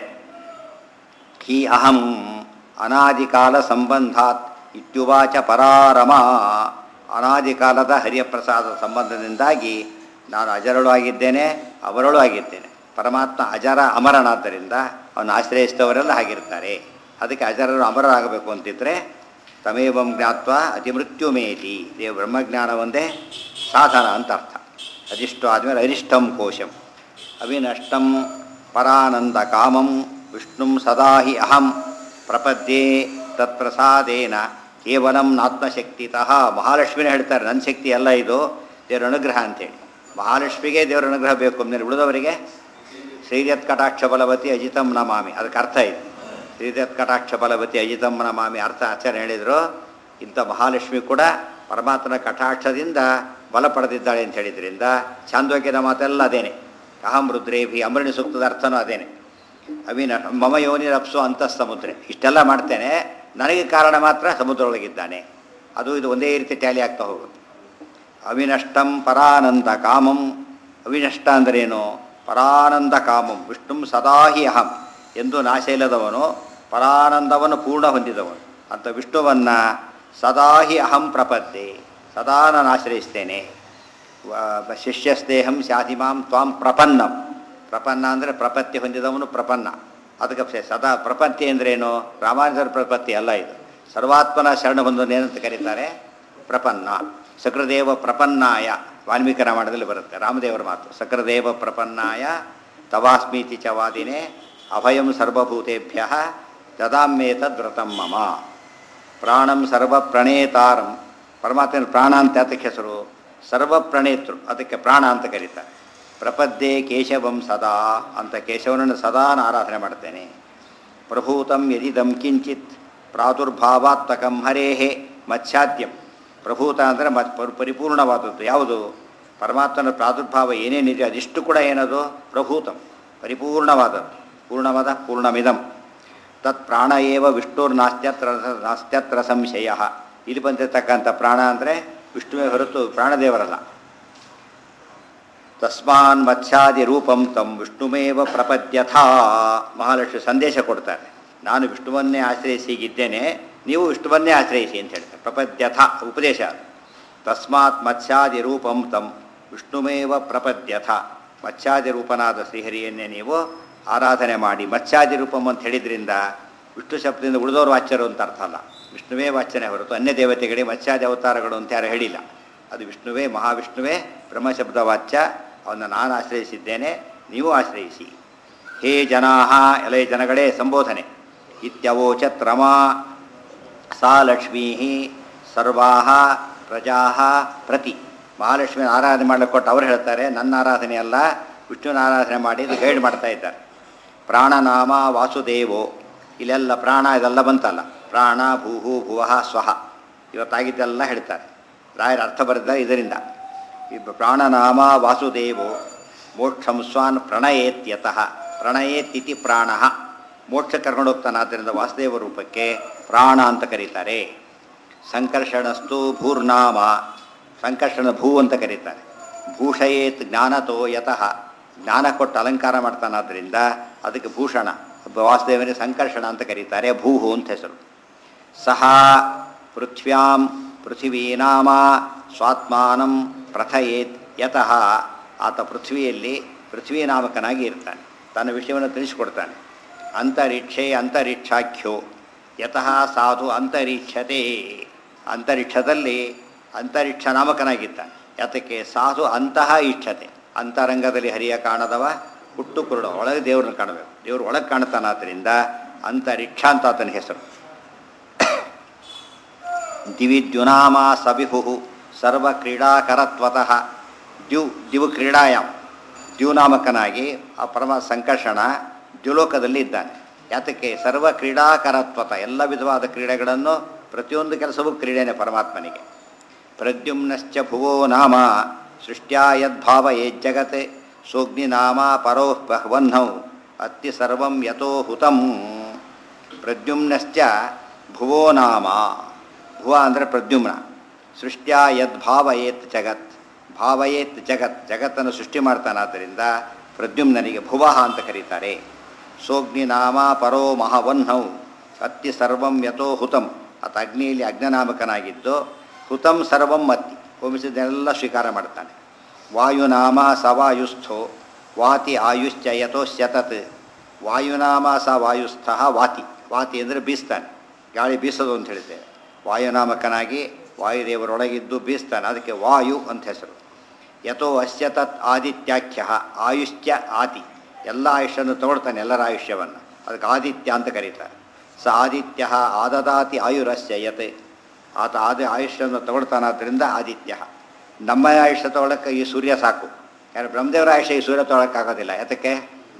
ಹಿ ಅಹಂ ಅನಾದಿಕಾಲ ಸಂಬಂಧಾತ್ ಇತ್ಯುವಾಚ ಪರಾರಮ. ಅನಾದಿ ಕಾಲದ ಹರಿಯಪ್ರಸಾದ ಸಂಬಂಧದಿಂದಾಗಿ ನಾನು ಅಜರಳು ಆಗಿದ್ದೇನೆ, ಅಮರಳು ಆಗಿದ್ದೇನೆ. ಪರಮಾತ್ಮ ಅಜರ ಅಮರನಾದ್ದರಿಂದ ಅವನು ಆಶ್ರಯಿಸಿದವರೆಲ್ಲ ಹಾಗಿರ್ತಾರೆ. ಅದಕ್ಕೆ ಅಜರರು ಅಮರರಾಗಬೇಕು ಅಂತಿದ್ರೆ ತಮೇವಂ ಜ್ಞಾತ್ವ ಅತಿಮೃತ್ಯುಮೇತಿ. ದೇವ ಬ್ರಹ್ಮಜ್ಞಾನ ಒಂದೇ ಸಾಧನ ಅಂತ ಅರ್ಥ. ಅದಿಷ್ಟು ಆದಮೇಲೆ ಅರಿಷ್ಟಂ ಕೋಶಂ ಅವಿನಷ್ಟಂ ಪರಾನಂದ ಕಾಮಂ ವಿಷ್ಣುಂ ಸದಾ ಹಿ ಅಹಂ ಪ್ರಪದ್ಯೆ ತತ್ಪ್ರಸಾದೇನ ಕೇವಲಂ ನಾತ್ಮಶಕ್ತಿತಃ. ಮಹಾಲಕ್ಷ್ಮಿನೇ ಹೇಳ್ತಾರೆ ನನ್ನ ಶಕ್ತಿ ಅಲ್ಲ ಇದು, ದೇವರ ಅನುಗ್ರಹ ಅಂತೇಳಿ. ಮಹಾಲಕ್ಷ್ಮಿಗೆ ದೇವರ ಅನುಗ್ರಹ ಬೇಕು ಅಂದರೆ ಉಳಿದವರಿಗೆ ಶ್ರೀಯತ್ ಕಟಾಕ್ಷ ಬಲವತಿ ಅಜಿತಂ ನಮಾಮಿ, ಅದಕ್ಕೆ ಅರ್ಥ ಇದೆ. ಶ್ರೀಯತ್ ಕಟಾಕ್ಷ ಬಲವತಿ ಅಜಿತಂ ನಮಾಮಿ ಅರ್ಥ ಆಚಾರ್ಯ ಹೇಳಿದರು. ಇಂಥ ಮಹಾಲಕ್ಷ್ಮಿ ಕೂಡ ಪರಮಾತ್ಮನ ಕಟಾಕ್ಷದಿಂದ ಬಲ ಪಡೆದಿದ್ದಾಳೆ ಅಂತ ಹೇಳಿದ್ರಿಂದ ಛಾಂದೋಗ್ಯದ ಮಾತೆಲ್ಲ ಅದೇನೆ. ಅಹಂ ರುದ್ರೇಭಿ ಅಮೃಣಿ ಸೂಕ್ತದ ಅರ್ಥನೂ ಅದೇನೆ. ಅವಿನ ಮಮ ಯೋನಿರಪ್ಸು ಅಂತಃ ಸಮುದ್ರೆ. ಇಷ್ಟೆಲ್ಲ ಮಾಡ್ತೇನೆ, ನನಗೆ ಕಾರಣ ಮಾತ್ರ ಸಮುದ್ರದೊಳಗಿದ್ದಾನೆ. ಅದು ಇದು ಒಂದೇ ರೀತಿ ಟ್ಯಾಲಿ ಆಗ್ತಾ ಹೋಗುತ್ತೆ. ಅವಿನಷ್ಟಂ ಪರಾನಂದ ಕಾಮಂ. ಅವಿನಷ್ಟ ಅಂದರೇನು? ಪರಾನಂದ ಕಾಮಂ ವಿಷ್ಣುಂ ಸದಾ ಹಿ ಅಹಂ. ಎಂದು ನಾಶ ಇಲ್ಲದವನು, ಪರಾನಂದವನ್ನು ಪೂರ್ಣ ಹೊಂದಿದವನು ಅಂತ ವಿಷ್ಣುವನ್ನು ಸದಾ ಹಿ ಅಹಂ ಪ್ರಪದ್ಯೆ, ಸದಾ ನಾನು ಆಶ್ರಯಿಸ್ತೇನೆ. ಶಿಷ್ಯಸ್ನೇಹಂ ಸ್ಯಾತಿಮಾಂ ತ್ವಾಂ ಪ್ರಪನ್ನಂ. ಪ್ರಪನ್ನ ಅಂದರೆ ಪ್ರಪತ್ತಿ ಹೊಂದಿದವನು ಪ್ರಪನ್ನ. ಅದಕ್ಕೆ ಸದಾ ಪ್ರಪತ್ತಿ ಅಂದ್ರೇನು? ರಾಮಾನುಜರ ಪ್ರಪತ್ತಿ ಅಲ್ಲ ಇದು. ಸರ್ವಾತ್ಮನ ಶರಣ ಹೊಂದೋನೇನಂತ ಕರೀತಾರೆ? ಪ್ರಪನ್ನ. ಸಕೃದೇವ ಪ್ರಪನ್ನಾಯ ವಾಲ್ಮೀಕಿ ರಾಮಾಯಣದಲ್ಲಿ ಬರುತ್ತೆ, ರಾಮದೇವರ ಮಾತು. ಸಕೃದೇವ ಪ್ರಪನ್ನಾಯ ತವಾಸ್ಮೀತಿ ಚ ವಾದಿನೇ ಅಭಯಂ ಸರ್ವಭೂತೇಭ್ಯ ದದಾಮ್ಯೇತದ್ ವ್ರತಂ ಮಮ. ಪ್ರಾಣಂ ಸರ್ವ ಪ್ರಣೇತಾರಂ, ಪರಮಾತ್ಮನ ಪ್ರಾಣ ಅಂತ ಅದಕ್ಕೆ ಹೆಸರು. ಸರ್ವ ಪ್ರಣೇತೃ, ಅದಕ್ಕೆ ಪ್ರಾಣ ಅಂತ ಕರೀತಾರೆ. ಪ್ರಪದ್ಯೆ ಕೇಶವಂ ಸದಾ ಅಂತ ಕೇಶವನನ್ನು ಸದಾ ನಾನು ಆರಾಧನೆ ಮಾಡ್ತೇನೆ. ಪ್ರಭೂತಂ ಯದಿದಂ ಕಿಂಚಿತ್ ಪ್ರಾದುರ್ಭಾವಾತ್ಮಕಂ ಹರೇಹೇ ಮತ್ಸ್ಯಾದ್ಯಂ. ಪ್ರಭೂತ ಅಂದರೆ ಮತ್ ಪರಿಪೂರ್ಣವಾದದ್ದು ಯಾವುದು? ಪರಮಾತ್ಮನ ಪ್ರಾದುರ್ಭಾವ ಏನೇನಿದೆ ಅದಿಷ್ಟು ಕೂಡ ಏನದು? ಪ್ರಭೂತಂ, ಪರಿಪೂರ್ಣವಾದದ್ದು. ಪೂರ್ಣವಾದ ಪೂರ್ಣಮಿದಂ ತತ್ ಪ್ರಾಣ ಏವ ವಿಷ್ಣುರ್ನಾಸ್ತ್ಯತ್ರ ನಾಸ್ತ್ಯತ್ರ ಸಂಶಯ. ಇಲ್ಲಿ ಬಂದಿರತಕ್ಕಂಥ ಪ್ರಾಣ ಅಂದರೆ ವಿಷ್ಣುವೇ ಹೊರತು ಪ್ರಾಣದೇವರಲ್ಲ. ತಸ್ಮಾನ್ ಮತ್ಸ್ಯಾದಿ ರೂಪಂ ತಂ ವಿಷ್ಣುಮೇವ ಪ್ರಪದ್ಯಥಾ. ಮಹಾಲಕ್ಷ್ಮಿ ಸಂದೇಶ ಕೊಡ್ತಾರೆ, ನಾನು ವಿಷ್ಣುವನ್ನೇ ಆಶ್ರಯಿಸಿಗಿದ್ದೇನೆ, ನೀವು ವಿಷ್ಣುವನ್ನೇ ಆಶ್ರಯಿಸಿ ಅಂತ ಹೇಳ್ತಾರೆ. ಪ್ರಪದ್ಯಥ ಉಪದೇಶ. ತಸ್ಮಾತ್ ಮತ್ಸ್ಯಾದಿ ರೂಪಂ ತಂ ವಿಷ್ಣುಮೇವ ಪ್ರಪದ್ಯಥ. ಮತ್ಸ್ಯಾದಿ ರೂಪನಾದ ಶ್ರೀಹರಿಯನ್ನೇ ನೀವು ಆರಾಧನೆ ಮಾಡಿ. ಮತ್ಸ್ಯಾದಿ ರೂಪಂ ಅಂತ ಹೇಳಿದ್ರಿಂದ ವಿಷ್ಣು ಶಬ್ದದಿಂದ ಉಳಿದವರು ವಾಚ್ಯರು ಅಂತ ಅರ್ಥ ಅಲ್ಲ, ವಿಷ್ಣುವೇ ವಾಚ್ಯನೇ ಹೊರತು ಅನ್ಯ ದೇವತೆಗಳಿಗೆ ಮತ್ಸ್ಯಾದಿ ಅವತಾರಗಳು ಅಂತ ಯಾರು ಹೇಳಿಲ್ಲ. ಅದು ವಿಷ್ಣುವೇ, ಮಹಾವಿಷ್ಣುವೇ ಬ್ರಹ್ಮಶಬ್ದ ವಾಚ್ಯ. ಅವನ್ನ ನಾನು ಆಶ್ರಯಿಸಿದ್ದೇನೆ, ನೀವು ಆಶ್ರಯಿಸಿ. ಹೇ ಜನಾಹ, ಎಲೆ ಜನಗಳೇ ಸಂಬೋಧನೆ. ಇತ್ಯವೋಚತ್ ರಮಾ ಸಾ ಲಕ್ಷ್ಮೀ ಸರ್ವಾ ಪ್ರಜಾ ಪ್ರತಿ. ಮಹಾಲಕ್ಷ್ಮಿ ಆರಾಧನೆ ಮಾಡಲಿಕ್ಕೆ ಕೊಟ್ಟು ಅವ್ರು ಹೇಳ್ತಾರೆ, ನನ್ನ ಆರಾಧನೆ ಅಲ್ಲ, ವಿಷ್ಣುವಿನ ಆರಾಧನೆ ಮಾಡಿ ಇದು ಗೈಡ್ ಮಾಡ್ತಾ ಇದ್ದಾರೆ. ಪ್ರಾಣನಾಮ ವಾಸುದೇವೋ, ಇಲ್ಲೆಲ್ಲ ಪ್ರಾಣ ಇದೆಲ್ಲ ಬಂತಲ್ಲ, ಪ್ರಾಣ ಭೂಹು ಭುವಃ ಸ್ವಹ ಇವತ್ತಾಗಿದ್ದೆಲ್ಲ ಹೇಳ್ತಾರೆ. ರಾಯರ ಅರ್ಥ ಬರೆದ ಇದರಿಂದ. ಈ ಪ್ರಾಣನಾಮ ವಾಸುದೇವೋ ಮೋಕ್ಷಂ ಸ್ವಾನ್ ಪ್ರಣಯೇತ್ಯತಃ. ಪ್ರಣಯೇತಿಥಿ ಪ್ರಾಣ, ಮೋಕ್ಷ ಕರ್ಕೊಂಡು ಹೋಗ್ತಾನೆ, ಆದ್ದರಿಂದ ವಾಸುದೇವ ರೂಪಕ್ಕೆ ಪ್ರಾಣ ಅಂತ ಕರೀತಾರೆ. ಸಂಕರ್ಷಣಸ್ತು ಭೂರ್ನಾಮ, ಸಂಕರ್ಷಣ ಭೂ ಅಂತ ಕರೀತಾರೆ. ಭೂಷಯೇತ್ ಜ್ಞಾನತೋ ಯತಃ, ಜ್ಞಾನ ಕೊಟ್ಟು ಅಲಂಕಾರ ಮಾಡ್ತಾನಾದ್ದರಿಂದ ಅದಕ್ಕೆ ಭೂಷಣ. ವಾಸುದೇವನೇ ಸಂಕರ್ಷಣ ಅಂತ ಕರೀತಾರೆ, ಭೂಹು ಅಂತ ಹೆಸರು. ಸಹ ಪೃಥ್ವ್ಯಾಂ ಪೃಥಿವೀನಾಮ ಸ್ವಾತ್ಮಾನಂ ಪ್ರಥಯೇತ್ ಯತಃ. ಆತ ಪೃಥ್ವಿಯಲ್ಲಿ ಪೃಥ್ವೀನಾಮಕನಾಗಿ ಇರ್ತಾನೆ, ತನ್ನ ವಿಷಯವನ್ನು ತಿಳಿಸಿಕೊಡ್ತಾನೆ. ಅಂತರಿಕ್ಷೇ ಅಂತರಿಕ್ಷಾಖ್ಯೋ ಯತಃ ಸಾಧು ಅಂತರಿಕ್ಷತೆ. ಅಂತರಿಕ್ಷದಲ್ಲಿ ಅಂತರಿಕ್ಷ ನಾಮಕನಾಗಿದ್ದಾನೆ. ಯಾತಕ್ಕೆ? ಸಾಧು ಅಂತಹ ಇಚ್ಛತೆ. ಅಂತರಂಗದಲ್ಲಿ ಹರಿಯ ಕಾಣದವ ಹುಟ್ಟು ಕುರುಡ, ಒಳಗೆ ದೇವ್ರನ್ನ ಕಾಣಬೇಕು. ದೇವ್ರು ಒಳಗೆ ಕಾಣ್ತಾನಾದ್ರಿಂದ ಅಂತರಿಕ್ಷ ಅಂತ ಆತನ ಹೆಸರು. ದಿವಿದ್ಯುನಾಮ ಸವಿಭು ಸರ್ವ ಕ್ರೀಡಾಕರತ್ವತಃ. ದ್ಯು ದಿವು ಕ್ರೀಡಾಯಾಮ್, ದ್ಯುನಾಮಕನಾಗಿ ಆ ಪರಮ ಸಂಕರ್ಷಣ ದ್ಯುಲೋಕದಲ್ಲಿ ಇದ್ದಾನೆ. ಯಾತಕ್ಕೆ? ಸರ್ವ ಕ್ರೀಡಾಕರತ್ವತ, ಎಲ್ಲ ವಿಧವಾದ ಕ್ರೀಡೆಗಳನ್ನು, ಪ್ರತಿಯೊಂದು ಕೆಲಸವೂ ಕ್ರೀಡೆನೇ ಪರಮಾತ್ಮನಿಗೆ. ಪ್ರದ್ಯುಮ್ನಶ್ಚ ಭುವೋ ನಾಮ ಸೃಷ್ಟ್ಯಾ ಯದ್ಭಾವ ಯಜ್ಜಗತ್ ಸೋಗ್ನಿನಾಮ ಪರೋ ಬಹ್ವನ್ನೌ ಅತ್ತಿ ಸರ್ವಂ ಯತೋ ಹುತಂ. ಪ್ರದ್ಯುಮ್ನಶ್ಚ ಭುವೋ ನಾಮ, ಭುವ ಅಂದರೆ ಪ್ರದ್ಯುಮ್ನ. ಸೃಷ್ಟ್ಯಾ ಯದ್ಭಾವಯೇತ್ ಜಗತ್, ಭಾವಯೇತ್ ಜಗತ್, ಜಗತ್ತನ್ನು ಸೃಷ್ಟಿ ಮಾಡ್ತಾನಾದ್ದರಿಂದ ಪ್ರದ್ಯುಮ್ನನಿಗೆ ಭುವಃ ಅಂತ ಕರೀತಾರೆ. ಸೋಗ್ನಿನಾಮ ಪರೋ ಮಹಾವನ್ನೌ ಅತ್ತಿ ಸರ್ವಂ ಯತೋ ಹುತಂ. ಆತ ಅಗ್ನಿಯಲ್ಲಿ ಅಗ್ನನಾಮಕನಾಗಿದ್ದು ಹುತಂ ಸರ್ವಂ ಅತ್ತಿ, ಹೋಮಿಸಿದ್ದೆಲ್ಲ ಸ್ವೀಕಾರ ಮಾಡ್ತಾನೆ. ವಾಯುನಾಮ ಸವಾಯುಸ್ಥೋ ವಾತಿ ಆಯುಶ್ಚ ಯತೋ ಶತತ್. ವಾಯುನಾಮ ಸ ವಾಯುಸ್ಥ ವಾತಿ, ವಾತಿ ಅಂದರೆ ಬೀಸ್ತಾನೆ, ಗಾಳಿ ಬೀಸೋದು ಅಂತ ಹೇಳ್ತೇವೆ. ವಾಯುನಾಮಕನಾಗಿ ವಾಯುದೇವರೊಳಗಿದ್ದು ಬೀಸ್ತಾನೆ, ಅದಕ್ಕೆ ವಾಯು ಅಂತ ಹೆಸರು. ಯತೋ ಅಸ್ಯ ತತ್ ಆದಿತ್ಯಾಖ್ಯ ಆಯುಶ್ಚ ಆತಿ, ಎಲ್ಲ ಆಯುಷ್ಯನ್ನು ತಗೊಳ್ತಾನೆ, ಎಲ್ಲರ ಆಯುಷ್ಯವನ್ನು, ಅದಕ್ಕೆ ಆದಿತ್ಯ ಅಂತ ಕರೀತಾರೆ. ಸ ಆದಿತ್ಯ ಆದದಾತಿ ಆಯುರಸ್ಯ ಯತ್, ಆತ ಆದ ಆಯುಷ್ಯವನ್ನು ತಗೊಳ್ತಾನಾದ್ರಿಂದ ಆದಿತ್ಯ. ನಮ್ಮ ಆಯುಷ್ಯ ತಗೊಳ್ಳೋಕ್ಕೆ ಈ ಸೂರ್ಯ ಸಾಕು. ಯಾರು ಬ್ರಹ್ಮದೇವರ ಆಯುಷ್ಯ ಈ ಸೂರ್ಯ ತೊಗೊಳಕ್ಕಾಗೋದಿಲ್ಲ. ಯಾತಕ್ಕೆ?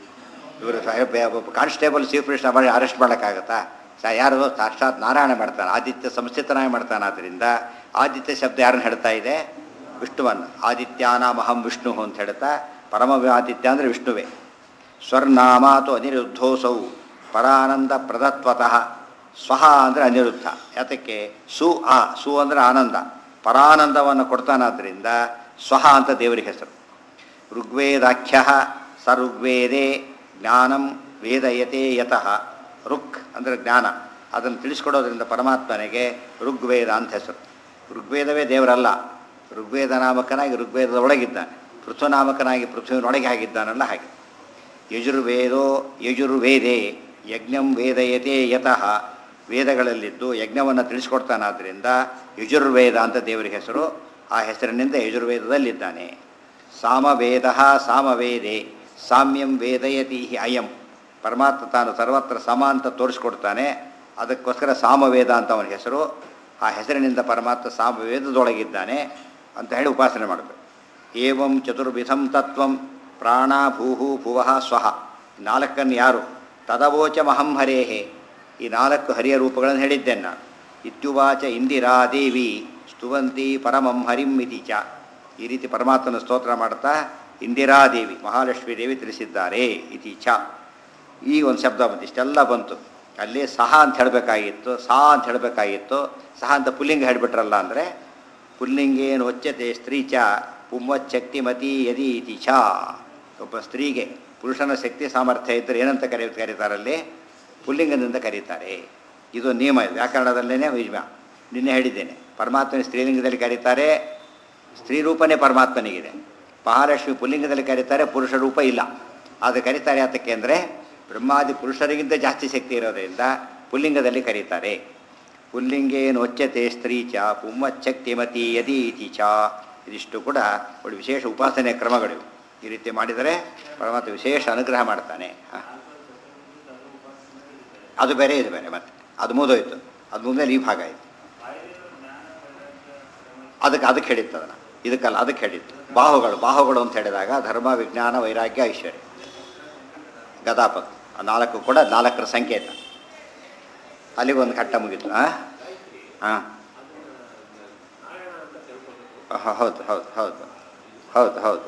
ಇವರು ಕಾನ್ಸ್ಟೇಬಲ್ ಚೀಫ್ ಮಿನಿಸ್ಟರ್ ಮಾಡಿ ಅರೆಸ್ಟ್ ಮಾಡೋಕ್ಕಾಗತ್ತಾ? ಸ ಯಾರು? ಸಾಕ್ಷಾತ್ ನಾರಾಯಣ ಮಾಡ್ತಾನೆ, ಆದಿತ್ಯ ಸಂಸ್ಥಿತನಾಗಿ ಮಾಡ್ತಾನೆ. ಆದ್ದರಿಂದ ಆದಿತ್ಯ ಶಬ್ದ ಯಾರನ್ನು ಹೇಳ್ತಾ ಇದೆ? ವಿಷ್ಣುವನ್ನು. ಆದಿತ್ಯಾನಾಮಹಂ ವಿಷ್ಣು ಅಂತ ಹೇಳ್ತಾ, ಪರಮ ಆದಿತ್ಯ ಅಂದರೆ ವಿಷ್ಣುವೇ. ಸ್ವರ್ನಾಮಾತು ಅನಿರುದ್ಧೋಸೌ ಪರಾನಂದ ಪ್ರದತ್ವತಃ. ಸ್ವಹ ಅಂದರೆ ಅನಿರುದ್ಧ. ಯಾತಕ್ಕೆ? ಸು ಆ, ಸು ಅಂದರೆ ಆನಂದ, ಪರಾನಂದವನ್ನು ಕೊಡ್ತಾನಾದ್ದರಿಂದ ಸ್ವಹ ಅಂತ ದೇವರಿಗೆ ಹೆಸರು. ಋಗ್ವೇದಾಖ್ಯ ಸ ಋಗ್ವೇದೇ ಜ್ಞಾನಂ ವೇದಯತೆ ಯತಃ. ಋಕ್ ಅಂದರೆ ಜ್ಞಾನ, ಅದನ್ನು ತಿಳಿಸ್ಕೊಡೋದ್ರಿಂದ ಪರಮಾತ್ಮನಿಗೆ ಋಗ್ವೇದ ಅಂತ ಹೆಸರು. ಋಗ್ವೇದವೇ ದೇವರಲ್ಲ, ಋಗ್ವೇದ ನಾಮಕನಾಗಿ ಋಗ್ವೇದದ ಒಳಗಿದ್ದಾನೆ, ಪೃಥ್ವನಾಮಕನಾಗಿ ಪೃಥ್ವಿನೊಳಗೆ ಆಗಿದ್ದಾನಲ್ಲ ಹಾಗೆ. ಯಜುರ್ವೇದೋ ಯಜುರ್ವೇದೇ ಯಜ್ಞಂ ವೇದಯತೆ ಯತಃ. ವೇದಗಳಲ್ಲಿದ್ದು ಯಜ್ಞವನ್ನು ತಿಳಿಸ್ಕೊಡ್ತಾನಾದ್ದರಿಂದ ಯಜುರ್ವೇದ ಅಂತ ದೇವರಿಗೆ ಹೆಸರು. ಆ ಹೆಸರಿನಿಂದ ಯಜುರ್ವೇದದಲ್ಲಿದ್ದಾನೆ. ಸಾಮವೇದ ಸಾಮವೇದೇ ಸಾಮ್ಯಂ ವೇದಯತಿ ಅಯಂ. ಪರಮಾತ್ಮ ತಾನು ಸರ್ವತ್ರ ಸಮ ಅಂತ ತೋರಿಸ್ಕೊಡ್ತಾನೆ, ಅದಕ್ಕೋಸ್ಕರ ಸಾಮವೇದ ಅಂತ ಅವನ ಹೆಸರು. ಆ ಹೆಸರಿನಿಂದ ಪರಮಾತ್ಮ ಸಾಮವೇದದೊಳಗಿದ್ದಾನೆ ಅಂತ ಹೇಳಿ ಉಪಾಸನೆ ಮಾಡಬೇಕು. ಏವಂ ಚತುರ್ವಿಧಂ ತತ್ವಂ ಪ್ರಾಣ ಭೂಹು ಭುವಃ ಸ್ವಹ. ನಾಲ್ಕನ್ನು ಯಾರು ತದವೋಚ ಮಹಂ ಹರೇಹೇ, ಈ ನಾಲ್ಕು ಹರಿಯ ರೂಪಗಳನ್ನು ಹೇಳಿದ್ದೇನೆ ನಾನು. ಇತ್ಯುವಾಚ ಇಂದಿರಾದೇವಿ ಸ್ತುವಂತಿ ಪರಮಂ ಹರಿಂ ಇತಿ ಚ. ಈ ರೀತಿ ಪರಮಾತ್ಮನ ಸ್ತೋತ್ರ ಮಾಡ್ತಾ ಇಂದಿರಾದೇವಿ ಮಹಾಲಕ್ಷ್ಮೀ ದೇವಿ ತಿಳಿಸಿದ್ದಾರೆ ಇತಿ ಚ. ಈಗ ಒಂದು ಶಬ್ದ ಬಂತು, ಇಷ್ಟೆಲ್ಲ ಬಂತು. ಅಲ್ಲಿ ಸಹ ಅಂತ ಹೇಳಬೇಕಾಗಿತ್ತು, ಸಾ ಅಂತ ಹೇಳಬೇಕಾಗಿತ್ತು. ಸಹ ಅಂತ ಪುಲ್ಲಿಂಗ ಹೇಳಿಬಿಟ್ರಲ್ಲ ಅಂದರೆ ಪುಲ್ಲಿಂಗೇನು ಹೊಚ್ಚತೆ ಸ್ತ್ರೀ ಚ ಪುಂವಚ್ಛಕ್ತಿಮತಿ ಯದಿ ಇತಿ ಚ. ಒಬ್ಬ ಸ್ತ್ರೀಗೆ ಪುರುಷನ ಶಕ್ತಿ ಸಾಮರ್ಥ್ಯ ಇದ್ದರೆ ಏನಂತ ಕರೆ ಕರೀತಾರಲ್ಲಿ ಪುಲ್ಲಿಂಗದಿಂದ ಕರೀತಾರೆ. ಇದು ನಿಯಮ, ಇದು ವ್ಯಾಕರಣದಲ್ಲೇ ವಿಜ್ಞ. ನಿನ್ನೆ ಹೇಳಿದ್ದೇನೆ, ಪರಮಾತ್ಮನ ಸ್ತ್ರೀಲಿಂಗದಲ್ಲಿ ಕರೀತಾರೆ, ಸ್ತ್ರೀ ರೂಪನೇ ಪರಮಾತ್ಮನಿಗಿದೆ. ಮಹಾಲಕ್ಷ್ಮಿ ಪುಲ್ಲಿಂಗದಲ್ಲಿ ಕರೀತಾರೆ, ಪುರುಷ ರೂಪ ಇಲ್ಲ. ಅದು ಕರೀತಾರೆ ಯಾತಕ್ಕೆ ಅಂದರೆ ಬ್ರಹ್ಮಾದಿ ಪುರುಷರಿಗಿಂತ ಜಾಸ್ತಿ ಶಕ್ತಿ ಇರೋದರಿಂದ ಪುಲ್ಲಿಂಗದಲ್ಲಿ ಕರೀತಾರೆ. ಪುಲ್ಲಿಂಗೇನು ಒಚ್ಚತೆ ಸ್ತ್ರೀ ಚ ಪುಂವಚ್ಛಕ್ತಿಮತಿ ಯದಿ ಇತಿ ಚ. ಇದಿಷ್ಟು ಕೂಡ ಒಂದು ವಿಶೇಷ ಉಪಾಸನೆ ಕ್ರಮಗಳಿವೆ. ಈ ರೀತಿ ಮಾಡಿದರೆ ಪರಮಾತ್ಮ ವಿಶೇಷ ಅನುಗ್ರಹ ಮಾಡ್ತಾನೆ. ಹಾಂ, ಅದು ಬೇರೆ ಇದು ಬೇರೆ. ಮತ್ತೆ ಅದು ಮುಗಿದೋಯ್ತು, ಅದು ಮುಗಿದ್ಮೇಲೆ ಈ ಭಾಗ ಆಯಿತು. ಅದಕ್ಕೆ ಅದಕ್ಕೆ ಹೇಳಿತ್ತು ಅದನ್ನು, ಇದಕ್ಕಲ್ಲ ಅದಕ್ಕೆ ಹೇಳಿತ್ತು. ಬಾಹುಗಳು ಬಾಹುಗಳು ಅಂತ ಹೇಳಿದಾಗ ಧರ್ಮ ವಿಜ್ಞಾನ ವೈರಾಗ್ಯ ಐಶ್ವರ್ಯ ಗದಾಪದ ಆ ನಾಲ್ಕು ಕೂಡ ನಾಲ್ಕರ ಸಂಕೇತ. ಅಲ್ಲಿಗೊಂದು ಘಟ್ಟ ಮುಗಿತು. ಹಾಂ ಹಾಂ ಹೌದು ಹೌದು ಹೌದು ಹೌದು ಹೌದು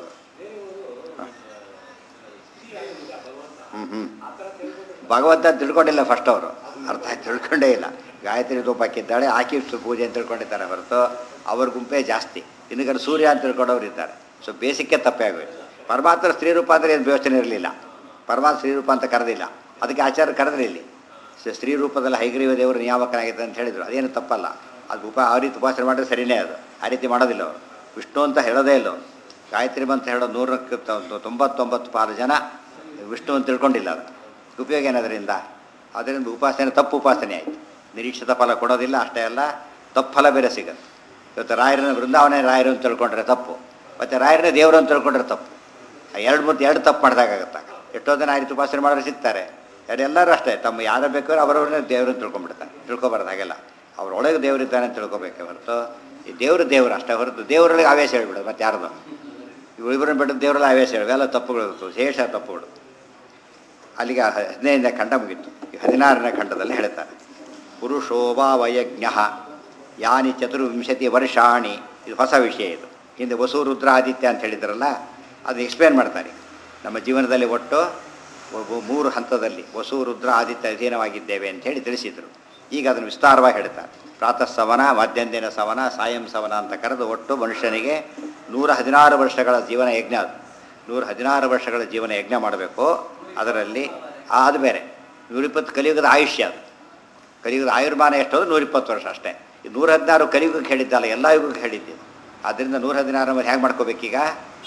ಹ್ಞೂ ಹ್ಞೂ ಭಗವಂತ ತಿಳ್ಕೊಂಡಿಲ್ಲ ಫಸ್ಟ್ ಅವರು, ಅರ್ಥ ತಿಳ್ಕೊಂಡೇ ಇಲ್ಲ. ಗಾಯತ್ರಿ ಧೂಪ ಹಾಕಿದ್ದಾಳೆ, ಆಕಿ ಪೂಜೆ ಅಂತ ತಿಳ್ಕೊಂಡಿದ್ದಾರೆ ಹೊರತು ಅವ್ರ ಗುಂಪೇ ಜಾಸ್ತಿ. ಇನ್ನೊಂದು ಸೂರ್ಯ ಅಂತ ತಿಳ್ಕೊಂಡವ್ರು ಇದ್ದಾರೆ. ಸೊ ಬೇಸಿಕ್ಕೆ ತಪ್ಪೇ ಆಗೋಯ್ತು. ಪರಮಾತ್ಮ ಸ್ತ್ರೀ ರೂಪ ಅಂದರೆ ಏನು ಯೋಚನೆ ಇರಲಿಲ್ಲ, ಪರಮಾತ್ಮ ಸ್ತ್ರೀ ರೂಪ ಅಂತ ಕರೆದಿಲ್ಲ. ಅದಕ್ಕೆ ಆಚಾರ್ಯ ಕರೆದ್ರೆ ಇಲ್ಲಿ ಸ್ತ್ರೀ ರೂಪದಲ್ಲಿ ಹೈಗ್ರೀವ ದೇವರು ನಿಯಾಮಕನಾಗಿದೆ ಅಂತ ಹೇಳಿದರು. ಅದೇನು ತಪ್ಪಲ್ಲ, ಅದು ಉಪ ಆ ರೀತಿ ಉಪಾಸನೆ ಮಾಡಿದ್ರೆ ಸರಿಯೇ. ಅದು ಆ ರೀತಿ ಮಾಡೋದಿಲ್ಲ ಅವರು. ವಿಷ್ಣು ಅಂತ ಹೇಳೋದೇ ಇಲ್ಲ. ಗಾಯತ್ರಿ ಅಂತ ಹೇಳೋ ನೂರಕ್ಕೆ ತೊಂಬತ್ತೊಂಬತ್ತು ಪಾಲು ಜನ ವಿಷ್ಣು ಅಂತ ತಿಳ್ಕೊಂಡಿಲ್ಲ. ಅದು ಉಪಯೋಗ ಏನದರಿಂದ? ಅದರಿಂದ ಉಪಾಸನೆ ತಪ್ಪು ಉಪಾಸನೆ ಆಯಿತು. ನಿರೀಕ್ಷಿತ ಫಲ ಕೊಡೋದಿಲ್ಲ. ಅಷ್ಟೇ ಅಲ್ಲ, ತಪ್ಪು ಫಲ ಬೇರೆ ಸಿಗುತ್ತೆ. ಇವತ್ತು ರಾಯರನ್ನ ಬೃಂದಾವನ ರಾಯರು ಅಂತ ತಿಳ್ಕೊಂಡ್ರೆ ತಪ್ಪು, ಮತ್ತು ರಾಯರನ್ನೇ ದೇವರು ಅಂತ ತಿಳ್ಕೊಂಡ್ರೆ ತಪ್ಪು. ಎರಡು ಮತ್ತು ಎರಡು ತಪ್ಪು ಮಾಡಿದಾಗತ್ತಾಗ. ಎಷ್ಟೋ ಜನ ಆ ರೀತಿ ಉಪಾಸನೆ ಮಾಡೋರು ಸಿಗ್ತಾರೆ. ಎಲ್ಲರೂ ಅಷ್ಟೇ, ತಮ್ಮ ಯಾರು ಬೇಕಾದ್ರೂ ಅವರವ್ರನ್ನೇ ದೇವ್ರನ್ನ ತಿಳ್ಕೊಂಡ್ಬಿಡ್ತಾರೆ. ತಿಳ್ಕೊಬಾರ್ದು ಹಾಗೆಲ್ಲ. ಅವ್ರೊಳಗೆ ದೇವರಿದ್ದಾನೆ ಅಂತ ತಿಳ್ಕೊಬೇಕೆ ಹೊರತು ಈ ದೇವರು ದೇವರು ಅಷ್ಟೇ ಹೊರತು ದೇವರೊಳಗೆ ಆವೇಶ ಹೇಳ್ಬಿಡೋದು. ಮತ್ತು ಯಾರ್ದು ಇಬ್ಬರನ್ನ ಬಿಟ್ಟು ದೇವರಲ್ಲಿ ಆವೇಶ ಹೇಳಿ ಎಲ್ಲ ತಪ್ಪುಗಳು, ಶೇಷ ತಪ್ಪುಗಳು. ಅಲ್ಲಿಗೆ ಹದಿನೈದನೇ ಖಂಡ ಮುಗಿತು. ಈ ಹದಿನಾರನೇ ಖಂಡದಲ್ಲಿ ಹೇಳ್ತಾರೆ, ಪುರುಷೋಭಾವಯಜ್ಞ ಯಾನಿ ಚತುರ್ವಿಂಶತಿ ವರ್ಷಾಣಿ. ಇದು ಹೊಸ ವಿಷಯ. ಇದು ಹಿಂದೆ ವಸು ರುದ್ರ ಆದಿತ್ಯ ಅಂತ ಹೇಳಿದ್ರಲ್ಲ, ಅದು ಎಕ್ಸ್ಪ್ಲೇನ್ ಮಾಡ್ತಾರೆ. ನಮ್ಮ ಜೀವನದಲ್ಲಿ ಒಟ್ಟು ಮೂರು ಹಂತದಲ್ಲಿ ವಸು ರುದ್ರ ಆದಿತ್ಯ ಅಧೀನವಾಗಿದ್ದೇವೆ ಅಂತ ಹೇಳಿ ತಿಳಿಸಿದರು. ಈಗ ಅದನ್ನು ವಿಸ್ತಾರವಾಗಿ ಹೇಳ್ತಾರೆ. ಪ್ರಾತಃ ಸವನ, ಮಧ್ಯಾಹ್ನ ಸವನ, ಸಾಯಂ ಸವನ ಅಂತ ಕರೆದು ಒಟ್ಟು ಮನುಷ್ಯನಿಗೆ ನೂರ ಹದಿನಾರು ವರ್ಷಗಳ ಜೀವನ ಯಜ್ಞ. ಅದು ನೂರ ಹದಿನಾರು ವರ್ಷಗಳ ಜೀವನ ಯಜ್ಞ ಮಾಡಬೇಕು. ಅದರಲ್ಲಿ ಅದು ಬೇರೆ ನೂರಿಪ್ಪತ್ತು ಕಲಿಯುಗದ ಆಯುಷ್ಯ. ಅದು ಕಲಿಯುಗದ ಆಯುರ್ಮಾನ ಎಷ್ಟೋದು ನೂರಿಪ್ಪತ್ತು ವರ್ಷ ಅಷ್ಟೇ. ಈ ನೂರ ಹದಿನಾರು ಕಲಿಯುಗಕ್ಕೆ ಹೇಳಿದ್ದಲ್ಲ, ಎಲ್ಲ ಯುಗಕ್ಕೆ ಹೇಳಿದ್ದೆ. ಆದ್ದರಿಂದ ನೂರ ಹದಿನಾರು ಮೇಲೆ ಹೇಗೆ ಮಾಡ್ಕೋಬೇಕೀಗ?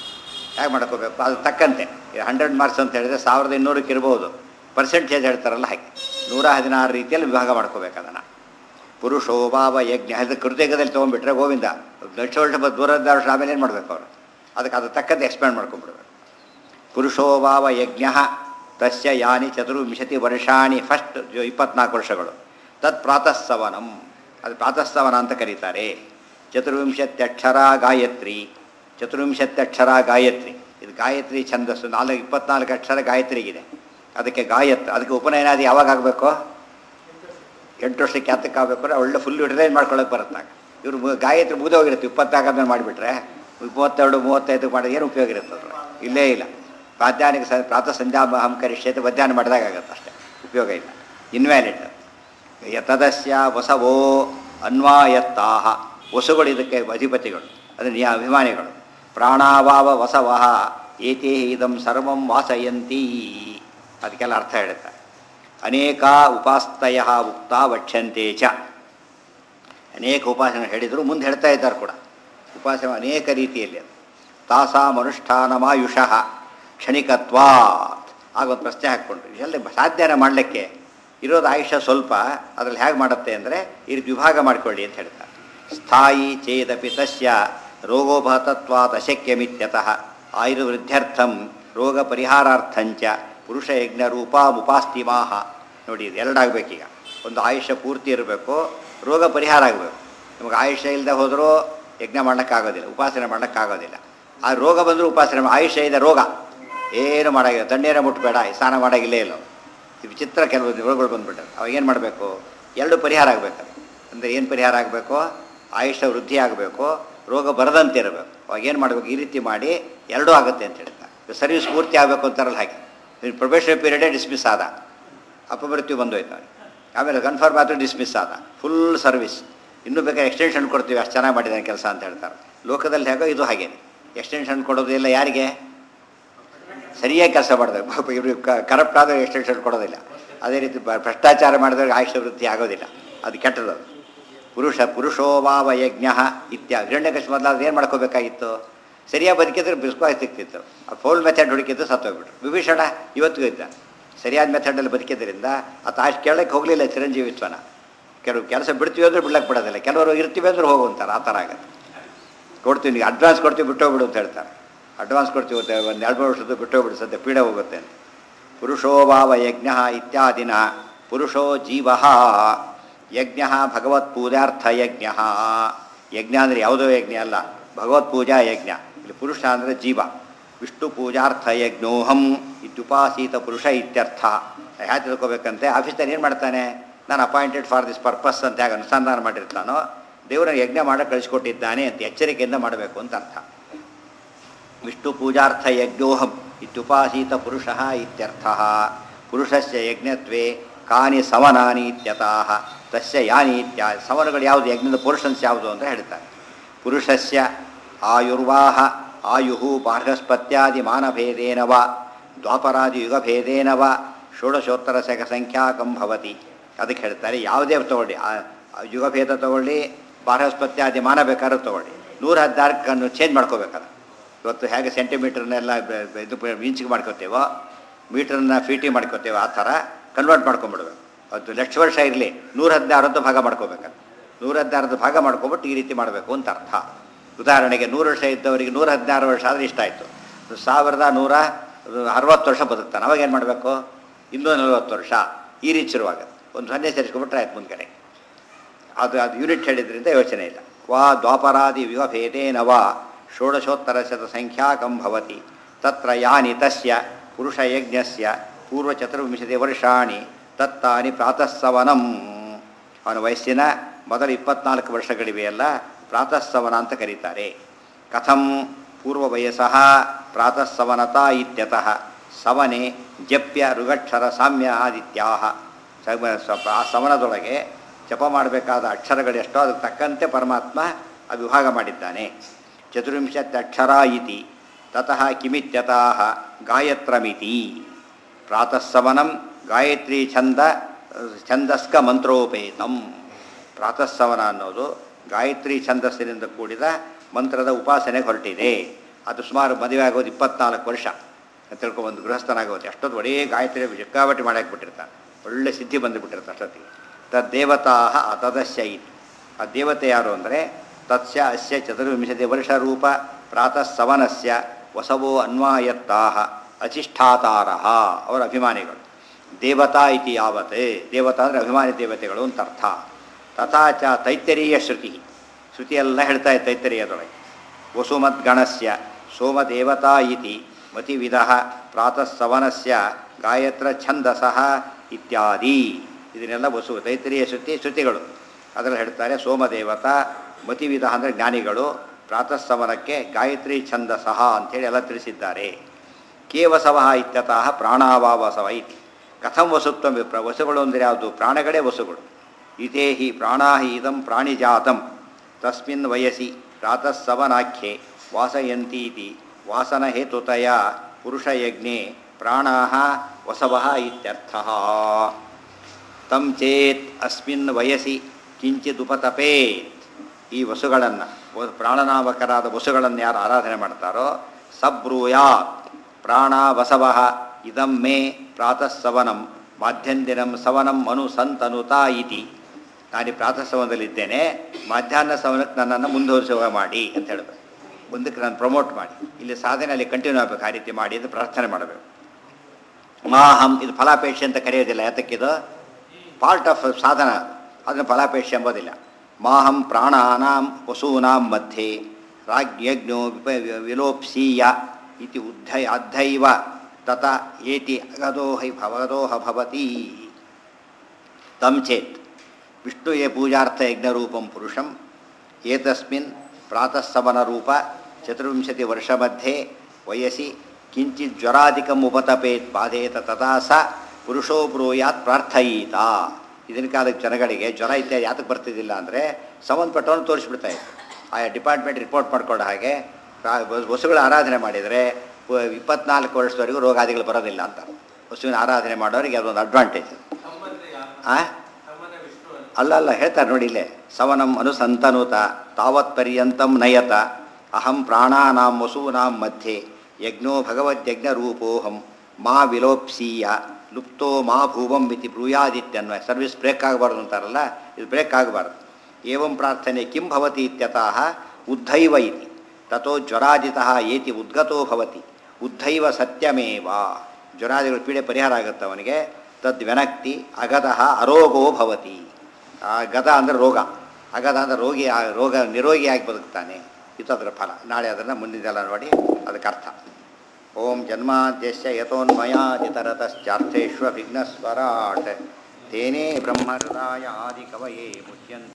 ಹೇಗೆ ಮಾಡ್ಕೋಬೇಕು? ಅದು ತಕ್ಕಂತೆ ಹಂಡ್ರೆಡ್ ಮಾರ್ಕ್ಸ್ ಅಂತ ಹೇಳಿದರೆ ಸಾವಿರದ ಇನ್ನೂರಕ್ಕೆ ಇರ್ಬೋದು. ಪರ್ಸೆಂಟೇಜ್ ಹೇಳ್ತಾರಲ್ಲ ಹಾಗೆ ನೂರ ಹದಿನಾರು ರೀತಿಯಲ್ಲಿ ವಿಭಾಗ ಮಾಡ್ಕೋಬೇಕು ಅದನ್ನು. ಪುರುಷೋಭಾವ ಯಜ್ಞ ಅದು ಕೃತಯುಗದಲ್ಲಿ ತೊಗೊಂಡ್ಬಿಟ್ರೆ ಗೋವಿಂದ ಲಕ್ಷ ವರ್ಷ ದೂರ ಹದಿನಾರು ವರ್ಷ ಆಮೇಲೆ ಏನು ಮಾಡಬೇಕು ಅವರು? ಅದಕ್ಕೆ ಅದು ತಕ್ಕಂತೆ ಎಕ್ಸ್ಪ್ಲೇನ್ ಮಾಡ್ಕೊಂಡ್ಬಿಡ್ಬೇಕು. ಪುರುಷೋಭಾವ ಯಜ್ಞ ತಸ್ಯ ಯಾನಿ ಚತುರ್ವಿಂಶತಿ ವರ್ಷಾಣಿ. ಫಸ್ಟ್ ಇಪ್ಪತ್ನಾಲ್ಕು ವರ್ಷಗಳು. ತತ್ ಪ್ರಾತಃಸವನಂ, ಅದು ಪ್ರಾತಃಸವನ ಅಂತ ಕರೀತಾರೆ. ಚತುರ್ವಿಂಶತ್ಯಕ್ಷರ ಗಾಯತ್ರಿ. ಚತುರ್ವಿಂಶತ್ಯಕ್ಷರ ಗಾಯತ್ರಿ. ಇದು ಗಾಯತ್ರಿ ಛಂದಸ್ಸು. ನಾಲ್ಕು ಇಪ್ಪತ್ನಾಲ್ಕು ಅಕ್ಷರ ಗಾಯತ್ರಿಗಿದೆ. ಅದಕ್ಕೆ ಗಾಯತ್. ಅದಕ್ಕೆ ಉಪನಯನಾದಿ ಯಾವಾಗ ಆಗಬೇಕು? ಎಂಟು ವರ್ಷಕ್ಕೆ ಯಾತಕ್ಕೆ ಆಗಬೇಕು ಅಂದರೆ ಒಳ್ಳೆ ಫುಲ್ ಯುಟಿಲೈಸ್ ಮಾಡ್ಕೊಳ್ಳೋಕೆ ಬರುತ್ತಾಗ. ಇವರು ಗಾಯತ್ರಿ ಮುಗಿದೋಗಿರುತ್ತೆ. ಇಪ್ಪತ್ತಾಗ ಮೇಲೆ ಮಾಡಿಬಿಟ್ರೆ ಮೂವತ್ತೆರಡು ಮೂವತ್ತೈದು ಮಾಡಿದ್ರೆ ಏನು ಉಪಯೋಗ ಇರುತ್ತೆ? ಇಲ್ಲೇ ಇಲ್ಲ. ಮಧ್ಯಾಹ್ನಕ್ಕೆ ಸ ಪ್ರಾತಃ ಸಂಧ್ಯಾ ಹಂ ಕರಿಷ್ಯತೆ ಮಧ್ಯಾಹ್ನ ಮಾಡಿದಾಗ ಆಗುತ್ತೆ ಅಷ್ಟೇ, ಉಪಯೋಗ ಇಲ್ಲ. ಇನ್ವ್ಯಾಲಿಡ್. ಯತದಸ್ಯ ವಸವೋ ಅನ್ವಾಯತ್ತಾಹ. ವಸುಗಳು ಇದಕ್ಕೆ ಅಧಿಪತಿಗಳು, ಅದು ನಿಯ ಅಭಿಮಾನಿಗಳು. ಪ್ರಾಣಾವಾವ ವಸವಃ ಏತೇ ಇದಂ ಸರ್ವಂ ವಾಸಯಂತಿ. ಅದಕ್ಕೆಲ್ಲ ಅರ್ಥ ಹೇಳುತ್ತಾರೆ. ಅನೇಕ ಉಪಾಸ್ತಯ ಉಕ್ತ ವಕ್ಷ್ಯಂತೆ ಚ. ಅನೇಕ ಉಪಾಸನೆ ಹೇಳಿದರು, ಮುಂದೆ ಹೇಳ್ತಾ ಇದ್ದಾರೆ ಕೂಡ. ಉಪಾಸನೆ ಅನೇಕ ರೀತಿಯಲ್ಲಿ. ತಾಸಾಮನುಷ್ಠಾನಮಾಯುಷಃ ಕ್ಷಣಿಕತ್ವಾತ್. ಆಗೊಂದು ಪ್ರಶ್ನೆ ಹಾಕ್ಕೊಂಡ್ರು, ಎಲ್ಲಿ ಸಾಧ್ಯನ ಮಾಡಲಿಕ್ಕೆ? ಇರೋದು ಆಯುಷ್ಯ ಸ್ವಲ್ಪ, ಅದರಲ್ಲಿ ಹೇಗೆ ಮಾಡುತ್ತೆ ಅಂದರೆ ಈ ರೀತಿ ವಿಭಾಗ ಮಾಡಿಕೊಳ್ಳಿ ಅಂತ ಹೇಳ್ತಾರೆ. ಸ್ಥಾಯಿ ಚೇದಪಿ ತಸ್ಯ ರೋಗೋಭತತ್ವಾತ್ ಅಶಕ್ಯಮಿತ್ಯತಃ ಆಯುರ್ವೃದ್ಧ್ಯರ್ಥಂ ರೋಗ ಪರಿಹಾರಾರ್ಥಂಚ ಪುರುಷ ಯಜ್ಞ ರೂಪಾಮುಪಾಸ್ತಿಮಾಹ. ನೋಡಿ, ಇದು ಎರಡಾಗಬೇಕೀಗ. ಒಂದು ಆಯುಷ್ಯ ಪೂರ್ತಿ ಇರಬೇಕು, ರೋಗ ಪರಿಹಾರ ಆಗಬೇಕು. ನಿಮಗೆ ಆಯುಷ್ಯ ಇಲ್ಲದೆ ಹೋದರೂ ಯಜ್ಞ ಮಾಡೋಕ್ಕಾಗೋದಿಲ್ಲ, ಉಪಾಸನೆ ಮಾಡೋಕ್ಕಾಗೋದಿಲ್ಲ. ಆ ರೋಗ ಬಂದರೂ ಉಪಾಸನೆ ಆಯುಷ್ಯ ಇದೆ, ರೋಗ ಏನು ಮಾಡೋಂಗಿಲ್ಲ, ತಣ್ಣೀರೇ ಮುಟ್ಟಬೇಡ, ಸ್ನಾನ ಮಾಡೋಂಗಿಲ್ಲೇ ಇಲ್ಲ. ಈ ವಿಚಿತ್ರ ಕೆಲವೊಂದು ರೋಗಗಳು ಬಂದುಬಿಟ್ಟರು. ಅವಾಗ ಏನು ಮಾಡಬೇಕು? ಎರಡು ಪರಿಹಾರ ಆಗಬೇಕು. ಅಂದರೆ ಏನು ಪರಿಹಾರ ಆಗಬೇಕು? ಆಯುಷ್ಯ ವೃದ್ಧಿ ಆಗಬೇಕು, ರೋಗ ಬರದಂತೆ ಇರಬೇಕು. ಅವಾಗ ಏನು ಮಾಡಬೇಕು? ಈ ರೀತಿ ಮಾಡಿ ಎರಡೂ ಆಗುತ್ತೆ ಅಂತ ಹೇಳ್ತಾರೆ. ಸರ್ವಿಸ್ ಪೂರ್ತಿ ಆಗಬೇಕು ಅಂತಾರಲ್ಲ ಹಾಗೆ. ಪ್ರೊಬೇಷನರಿ ಪೀರಿಯಡೇ ಡಿಸ್ಮಿಸ್ ಆದ, ಅಪಮೃತ್ಯು ಬಂದೋಯ್ತು ಅವನಿಗೆ. ಆಮೇಲೆ ಕನ್ಫರ್ಮ್ ಆದರೂ ಡಿಸ್ಮಿಸ್ ಆದ, ಫುಲ್ ಸರ್ವಿಸ್. ಇನ್ನೂ ಬೇಕಾದ್ರೆ ಎಕ್ಸ್ಟೆನ್ಷನ್ ಕೊಡ್ತೀವಿ, ಅಷ್ಟು ಚೆನ್ನಾಗಿ ಮಾಡಿದ್ದಾನೆ ಕೆಲಸ ಅಂತ ಹೇಳ್ತಾರೆ. ಲೋಕದಲ್ಲಿ ಹೇಗೋ ಇದು ಹಾಗೇನೆ. ಎಕ್ಸ್ಟೆನ್ಷನ್ ಕೊಡೋದಿಲ್ಲ ಯಾರಿಗೆ? ಸರಿಯಾಗಿ ಕೆಲಸ ಮಾಡಿದಾಗ. ಇವರು ಕರಪ್ಟ್ ಆದರೆ ಎಕ್ಸ್ಟೆನ್ಷನ್ ಕೊಡೋದಿಲ್ಲ. ಅದೇ ರೀತಿ ಭ್ರಷ್ಟಾಚಾರ ಮಾಡಿದಾಗ ಆಯುಷ್ಯ ವೃದ್ಧಿ ಆಗೋದಿಲ್ಲ, ಅದು ಕೆಟ್ಟದ್ದು. ಪುರುಷ ಪುರುಷೋಭಾವ ಯಜ್ಞ ಇತ್ಯಾದಿ. ಹಿರಣ್ಯಕಶಿಪು ಮೊದಲಾದ್ರೆ ಏನು ಮಾಡ್ಕೋಬೇಕಾಗಿತ್ತು? ಸರಿಯಾಗಿ ಬದುಕಿದ್ರೆ ಬಿಸ್ಕೋ ಸಿಗ್ತಿತ್ತು. ಆ ಫೌಲ್ ಮೆಥಡ್ ಹುಡುಕಿದ್ದು ಸತ್ತೋಗ್ಬಿಟ್ರು. ವಿಭೀಷಣ ಇವತ್ತಿಗೂ ಇದ್ದ, ಸರಿಯಾದ ಮೆಥಡಲ್ಲಿ ಬದುಕಿದ್ದರಿಂದ ಆತ ಅಷ್ಟು ಕೇಳಕ್ಕೆ ಹೋಗಲಿಲ್ಲ ಚಿರಂಜೀವಿತ್ವನ. ಕೆಲವು ಕೆಲಸ ಬಿಡ್ತೀವಿ ಅಂದ್ರೆ ಬಿಡ್ಲಕ್ಕೆ ಬಿಡೋದಿಲ್ಲ, ಕೆಲವರು ಇರ್ತೀವಿ ಅಂದ್ರೆ ಹೋಗುವಂತಾರೆ. ಆ ಥರ ಆಗುತ್ತೆ. ಕೊಡ್ತೀವಿ ನೀವು ಅಡ್ವಾನ್ಸ್ ಕೊಡ್ತೀವಿ ಬಿಟ್ಟೋಗ್ಬಿಡು ಅಂತ ಹೇಳ್ತಾರೆ. ಅಡ್ವಾನ್ಸ್ ಕೊಡ್ತೀವಿ ಒಂದು ಎರಡು ಮೂರು ವರ್ಷದ್ದು ಬಿಟ್ಟೋಗ್ಬಿಡು, ಸದ್ಯ ಪೀಡೆ ಹೋಗುತ್ತೆ ಅಂತ. ಪುರುಷೋಭಾವ ಯಜ್ಞ ಇತ್ಯಾದಿನ ಪುರುಷೋ ಜೀವ ಯಜ್ಞ ಭಗವತ್ ಪೂಜಾರ್ಥ ಯಜ್ಞ. ಯಜ್ಞ ಅಂದರೆ ಯಾವುದೋ ಯಜ್ಞ ಅಲ್ಲ, ಭಗವತ್ ಪೂಜಾ ಯಜ್ಞ. ಇಲ್ಲಿ ಪುರುಷ ಅಂದರೆ ಜೀವ. ವಿಷ್ಣು ಪೂಜಾರ್ಥ ಯಜ್ಞೋಹಂ ಇತ್ಯುಪಾಸೀತ ಪುರುಷ ಇತ್ಯರ್ಥ. ಹ್ಯಾ ತಿಳ್ಕೊಬೇಕಂತೆ, ಆಫೀಸರ್ ಏನು ಮಾಡ್ತಾನೆ? ನಾನು ಅಪಾಯಿಂಟೆಡ್ ಫಾರ್ ದಿಸ್ ಪರ್ಪಸ್ ಅಂತ ಹೇಗೆ ಅನುಸಂಧಾನ ಮಾಡಿರ್ತಾನೋ, ದೇವರನ್ನು ಯಜ್ಞ ಮಾಡಕ್ಕೆ ಕಳಿಸ್ಕೊಟ್ಟಿದ್ದಾನೆ ಅಂತ ಎಚ್ಚರಿಕೆಯಿಂದ ಮಾಡಬೇಕು ಅಂತ ಅರ್ಥ. ವಿಷ್ಣು ಪೂಜಾರ್ಥ ಯಜ್ಞೋಹಂ ಇತ್ಯುಪಾಸೀತ ಪುರುಷ ಇತ್ಯರ್ಥ. ಪುರುಷಸ್ಯ ಯಜ್ಞತ್ವೇ ಕಾನಿ ಸಮನಾನಿ ಇತ್ಯತಃ ತಸ್ಯ ಯಾನಿ ಇತ್ಯಾದಿ. ಸಮನಗಳು ಯಾವುದು? ಯಜ್ಞದ ಪೋರ್ಷನ್ಸ್ ಯಾವುದು ಅಂತ ಹೇಳ್ತಾರೆ. ಪುರುಷಸ್ಯ ಆಯುರ್ವಾಹ ಆಯು ಬಾರ್ಹಸ್ಪತ್ಯಾದಿ ಮಾನಭೇದೇನ ವ ದ್ವಾಪರಾದಿ ಯುಗಭೇದೇನ ವ ಷೋಡಶೋತ್ತರ ಸೆಕ ಸಂಖ್ಯಾಕಂ ಭವತಿ. ಅದಕ್ಕೆ ಹೇಳ್ತಾರೆ ಯಾವುದೇ ತಗೊಳ್ಳಿ, ಯುಗಭೇದ ತಗೊಳ್ಳಿ, ಬಾರ್ಹಸ್ಪತ್ಯಾದಿ ಮಾನ ಬೇಕಾದ್ರೂ ತಗೊಳ್ಳಿ, ನೂರ ಹದಿನಾಲ್ಕನ್ನು ಚೇಂಜ್ ಮಾಡ್ಕೋಬೇಕಲ್ಲ. ಇವತ್ತು ಹೇಗೆ ಸೆಂಟಿಮೀಟ್ರನ್ನೆಲ್ಲ ಇದು ಇಂಚಿಗೆ ಮಾಡ್ಕೋತೇವೋ, ಮೀಟ್ರನ್ನ ಫೀಟಿ ಮಾಡ್ಕೋತೇವೋ, ಆ ಥರ ಕನ್ವರ್ಟ್ ಮಾಡ್ಕೊಂಬಿಡ್ಬೇಕು. ಅದು ಲಕ್ಷ ವರ್ಷ ಇರಲಿ, ನೂರ ಹದಿನಾರದ್ದು ಭಾಗ ಮಾಡ್ಕೋಬೇಕಲ್ಲ. ನೂರ ಹದಿನಾರದ್ದು ಭಾಗ ಮಾಡ್ಕೊಬಿಟ್ಟು ಈ ರೀತಿ ಮಾಡಬೇಕು ಅಂತ ಅರ್ಥ. ಉದಾಹರಣೆಗೆ ನೂರು ವರ್ಷ ಇದ್ದವರಿಗೆ ನೂರ ಹದಿನಾರು ವರ್ಷ ಆದರೆ ಇಷ್ಟ ಆಯಿತು, ಸಾವಿರದ ನೂರ ಅರವತ್ತು ವರ್ಷ ಬದುಕ್ತಾನೆ. ಅವಾಗ ಏನು ಮಾಡಬೇಕು? ಇನ್ನೂ ನಲವತ್ತು ವರ್ಷ ಈ ರೀತಿ ಶುರುವಾಗ ಒಂದು ಸೊನ್ನೆ ಸೇರಿಸ್ಕೊಂಡ್ಬಿಟ್ರೆ ಆಯ್ತು ಮುಂದ್ಗಡೆ. ಅದು ಅದು ಯೂನಿಟ್ ಹೇಳಿದ್ರಿಂದ ಯೋಚನೆ ಇಲ್ಲ. ವಾ ದ್ವಾಪರಾದಿ ಯುಗಭೇದೇನ ವಾ ಷೋಡಶೋತ್ತರ ಶತ ಸಂಖ್ಯಾಕಂ ಭವತಿ ತತ್ರ ಯಾನಿ ತಸ್ಯ ಪುರುಷಯಜ್ಞಸ್ಯ ಪೂರ್ವಚತುರ್ವಿಂಶತಿ ವರ್ಷಾಣಿ ತತ್ತಾನಿ ಪ್ರಾತಃಸವನಂ. ಅವನ ವಯಸ್ಸಿನ ಮೊದಲ ಇಪ್ಪತ್ನಾಲ್ಕು ವರ್ಷಗಳಿವೆಯಲ್ಲ, ಪ್ರಾತಃಸವನ ಅಂತ ಕರೀತಾರೆ. ಕಥಂ ಪೂರ್ವ ವಯಸ್ಸಃ ಪ್ರಾತಃಸವನತಾ ಇತ್ಯತಃ ಸವನೆ ಜಪ್ಯ ಋಗಕ್ಷರ ಸಾಮ್ಯ ಆದಿತ್ಯಾಹ. ಆ ಸವನದೊಳಗೆ ಜಪ ಮಾಡಬೇಕಾದ ಅಕ್ಷರಗಳೆಷ್ಟೋ ಅದಕ್ಕೆ ತಕ್ಕಂತೆ ಪರಮಾತ್ಮ ಅವಿಭಾಗ ಮಾಡಿದ್ದಾನೆ. ಚತುರ್ವಿಂಶತ್ಯಕ್ಷರ ಇತಿ ತತಃ ಕಿಮಿತ್ಯತಃ ಗಾಯತ್ರಮಿತಿ. ಪ್ರಾತಃಸವನಂ ಗಾಯತ್ರಿ ಛಂದ ಛಂದಸ್ಕ ಮಂತ್ರೋಪೇತಂ. ಪ್ರಾತಃಸವನ ಅನ್ನೋದು ಗಾಯತ್ರಿ ಛಂದಸ್ಸಿನಿಂದ ಕೂಡಿದ ಮಂತ್ರದ ಉಪಾಸನೆಗೆ ಹೊರಟಿದೆ. ಅದು ಸುಮಾರು ಮದುವೆ ಆಗೋದು ಇಪ್ಪತ್ನಾಲ್ಕು ವರ್ಷ ಅಂತ ತಿಳ್ಕೊಬಂದು ಗೃಹಸ್ಥನಾಗೋದು. ಅಷ್ಟೊತ್ತು ಒಡೇ ಗಾಯತ್ರಿ ಜಕ್ಕಾಬಟ್ಟಿ ಮಾಡಕ್ಕೆ ಬಿಟ್ಟಿರ್ತಾನೆ, ಒಳ್ಳೆ ಸಿದ್ಧಿ ಬಂದುಬಿಟ್ಟಿರ್ತಾರೆ ಅಷ್ಟೊತ್ತಿಗೆ. ತದ್ದೇವತಾ ತದಸ್ಯ ಇತಿ. ಆ ದೇವತೆ ಯಾರು ಅಂದರೆ ತತ್ಸ್ಯ ಅಸ್ಯ ಚತುರ್ವಿಂಶತಿ ವರ್ಷ ರೂಪ ಪ್ರಾತಃಸವನಸ್ಯ ವಸವೋ ಅನ್ವಾಯತ್ತಾಹ ಅಧಿಷ್ಠಾತಾರಃ. ಅವರ ಅಭಿಮಾನಿಗಳು. ದೇವತಾ ಇತಿ ಯಾವತ್ತೇ, ದೇವತಾ ಅಂದರೆ ಅಭಿಮಾನಿ ದೇವತೆಗಳು ಅಂತ ಅರ್ಥ. ತಥಾಚ ತೈತ್ತರೀಯ ಶ್ರುತಿ, ಶ್ರುತಿಯೆಲ್ಲ ಹೇಳ್ತಾ ಇದೆ ತೈತ್ತರೀಯದೊಳಗೆ. ವಸುಮದ್ಗಣಸ್ಯ ಸೋಮದೇವತಾ ಇತಿ ಮತಿವಿಧ ಪ್ರಾತಃಸವನಸ್ಯ ಗಾಯತ್ರ ಛಂದಸಃ ಇತ್ಯಾದಿ. ಇದನ್ನೆಲ್ಲ ವಸು ತೈತ್ತರೀಯ ಶ್ರುತಿ ಶ್ರುತಿಗಳು ಅದರಲ್ಲಿ ಹೇಳ್ತಾರೆ. ಸೋಮದೇವತಾ ಮತಿವಿಧ ಅಂದರೆ ಜ್ಞಾನಿಗಳು, ಪ್ರಾತಃಸವನಕ್ಕೆ ಗಾಯತ್ರಿ ಛಂದಸಃ ಅಂಥೇಳಿ ಎಲ್ಲ ತಿಳಿಸಿದ್ದಾರೆ. ಕೇವಸವ ಇತ್ಯತಃ ಪ್ರಾಣಾವಾವಸವ ಇತಿ. ಕಥಂ ವಸುತ್ವ ವಿಪ್ರ. ವಸುಗಳು ಅಂದರೆ ಯಾವುದು? ಪ್ರಾಣಗಳೇ ವಸುಗಳು. ಇತೇ ಹಿ ಪ್ರಾಣಾ ಹಿ ಇದಂ ಪ್ರಾಣಿಜಾತಂ ತಸ್ಮಿನ್ ವಯಸಿ ಪ್ರಾತಃಸವನಾಖ್ಯೆ ವಾಸಯಂತೀತಿ ವಾಸನಹೇತುತಯ ಪುರುಷಯಜ್ಞೆ ಪ್ರಾಣಾ ವಸವಃ ಇತ್ಯರ್ಥಃ. ತಂ ಚೇತ್ ಅಸ್ಮಿನ್ ವಯಸಿ ಕಿಂಚಿದುಪತಪೇತ್. ಈ ವಸುಗಳನ್ನು, ಪ್ರಾಣನಾಮಕರಾದ ವಸುಗಳನ್ನು ಯಾರು ಆರಾಧನೆ ಮಾಡ್ತಾರೋ, ಸಬ್ರೂಯಾತ್ ಪ್ರಾಣ ವಸವಃ ಇದಂ ಮೇ ಪ್ರಾತಃಸವನಂ ಮಾಧ್ಯಂದಿನಂ ಸವನಂ ಅನುಸಂತನುತಾ ಇತಿ. ನಾನು ಈ ಪ್ರಾತಃಸವನದಲ್ಲಿದ್ದೇನೆ, ಮಧ್ಯಾಹ್ನ ಸವನಕ್ಕೆ ನನ್ನನ್ನು ಮುಂದುವರಿಸುವ ಮಾಡಿ ಅಂತ ಹೇಳಬೇಕು. ಮುಂದಕ್ಕೆ ನಾನು ಪ್ರಮೋಟ್ ಮಾಡಿ, ಇಲ್ಲಿ ಸಾಧನೆ ಅಲ್ಲಿ ಕಂಟಿನ್ಯೂ ಆಗಬೇಕು. ಆ ರೀತಿ ಮಾಡಿ ಅಂತ ಪ್ರಾರ್ಥನೆ ಮಾಡಬೇಕು. ಮಾಹಂ, ಇದು ಫಲಾಪೇಕ್ಷೆ ಅಂತ ಕರೆಯೋದಿಲ್ಲ. ಯಾತಕ್ಕಿದು ಪಾರ್ಟ್ ಆಫ್ ಸಾಧನ, ಅದನ್ನು ಫಲಾಪೇಕ್ಷೆ ಎಂಬುದಿಲ್ಲ. ಮಾಹಂ ಪ್ರಾಣಾನಾಂ ವಸೂನಾಂ ಮಧ್ಯೆ ರಾಜ್ಞಜ್ಞೋ ವಿಪ ವಿಲೋಪ್ಸೀಯ ಇತಿ ಉದ್ಧೈ ಅದ್ಧೈವ ತತ ಏತಿ ಅಗದೋಹೈ ಭವದೋಹ ಭವತಿ ತಂ ಚೇತ್ ವಿಷ್ಣುಯೇ ಪೂಜಾರ್ಥ ಯಜ್ಞರೂಪಂ ಪುರುಷಂ ಏತಸ್ಮಿನ್ ಪ್ರಾತಃಸಮನರೂಪ ಚತುರ್ವಿಂಶತಿ ವರ್ಷ ಮಧ್ಯೆ ವಯಸ್ಸಿ ಕಿಂಚಿತ್ ಜ್ವರಾಧಿಕಂ ಉಪತಪೇತ್ ಬಾಧೇತ ತಥಾ ಸ ಪುರುಷೋ ಬ್ರೂಯಾತ್ ಪ್ರಾರ್ಥಯೀತ. ಇದನ್ನ ಕಾಲಕ್ಕೆ ಜನಗಳಿಗೆ ಜ್ವರ ಇತ್ಯಾದಿ ಯಾತಕ್ಕೆ ಬರ್ತಿದ್ದಿಲ್ಲ ಅಂದರೆ ಸಂಬಂಧಪಟ್ಟವನು ತೋರಿಸ್ಬಿಡ್ತಾ ಇತ್ತು. ಆಯಾ ಡಿಪಾರ್ಟ್ಮೆಂಟ್ ರಿಪೋರ್ಟ್ ಮಾಡ್ಕೊಂಡ ಹಾಗೆ ವಸುಗಳ ಆರಾಧನೆ ಮಾಡಿದರೆ ಇಪ್ಪತ್ನಾಲ್ಕು ವರ್ಷದವರೆಗೂ ರೋಗಾದಿಗಳು ಬರೋದಿಲ್ಲ ಅಂತ. ವಸುವಿನ ಆರಾಧನೆ ಮಾಡೋರಿಗೆ ಅದೊಂದು ಅಡ್ವಾಂಟೇಜ್. ಆ ಅಲ್ಲ ಅಲ್ಲ ಹೇಳ್ತಾರೆ ನೋಡಿ ಇಲ್ಲೇ, ಸವನಂ ಅನುಸಂತನುತ ತಾವತ್ ಪರ್ಯಂತಂ ನಯತ ಅಹಂ ಪ್ರಾಣಾನಾಂ ವಸೂನಾಂ ಮಧ್ಯೆ ಯಜ್ಞೋ ಭಗವದ್ಯಜ್ಞರೂಪೋಹಂ ಮಾ ವಿಲೋಪ್ಸೀಯ ಲುಪ್ತೋ ಮಾ ಭೂವಂ ಇತಿ ಬ್ರೂಯಾದಿತ್ಯನ್ವಯ. ಸರ್ವಿಸ್ ಬ್ರೇಕ್ ಆಗಬಾರ್ದು ಅಂತಾರಲ್ಲ, ಇದು ಬ್ರೇಕ್ ಆಗಬಾರ್ದು. ಏವಂ ಪ್ರಾರ್ಥನೆ ಕಿಂ ಭವತಿ ಇತ್ಯತಃ ಉದ್ಧೈವ ಇತಿ ತಥೋ ಜ್ವರಾದಿತಃ ಏತಿ ಉದ್ಗತೋ ಭವತಿ ಉದ್ಧೈವ ಸತ್ಯಮೇವ. ಜ್ವರಾದಿಗಳ ಪೀಡೆ ಪರಿಹಾರ ಆಗುತ್ತೆ ಅವನಿಗೆ. ತದ್ವೆನಕ್ತಿ ಅಗತಃ ಅರೋಗೋ ಭವತಿ. ಆ ಗತ ಅಂದರೆ ರೋಗ, ಅಗತ ಅಂದರೆ ರೋಗಿ, ರೋಗ ನಿರೋಗಿಯಾಗಿ ಬದುಕ್ತಾನೆ. ಇದು ಅದರ ಫಲ. ನಾಳೆ ಅದನ್ನು ಮುಂದಿನದೆಲ್ಲ ನೋಡಿ ಅದಕ್ಕೆ ಅರ್ಥ. ಓಂ ಜನ್ಮಾದ್ಯಸ್ಯ ಯತೋನ್ಮಯಾದಿತರತಶ್ಚಾರ್ಥೇಶ್ವ ವಿಘ್ನಸ್ವರಾಟ್ ತೇನೇ ಬ್ರಹ್ಮಹೃದಾಯ ಆದಿಕವಯೇ ಮುಚ್ಯಂತೆ.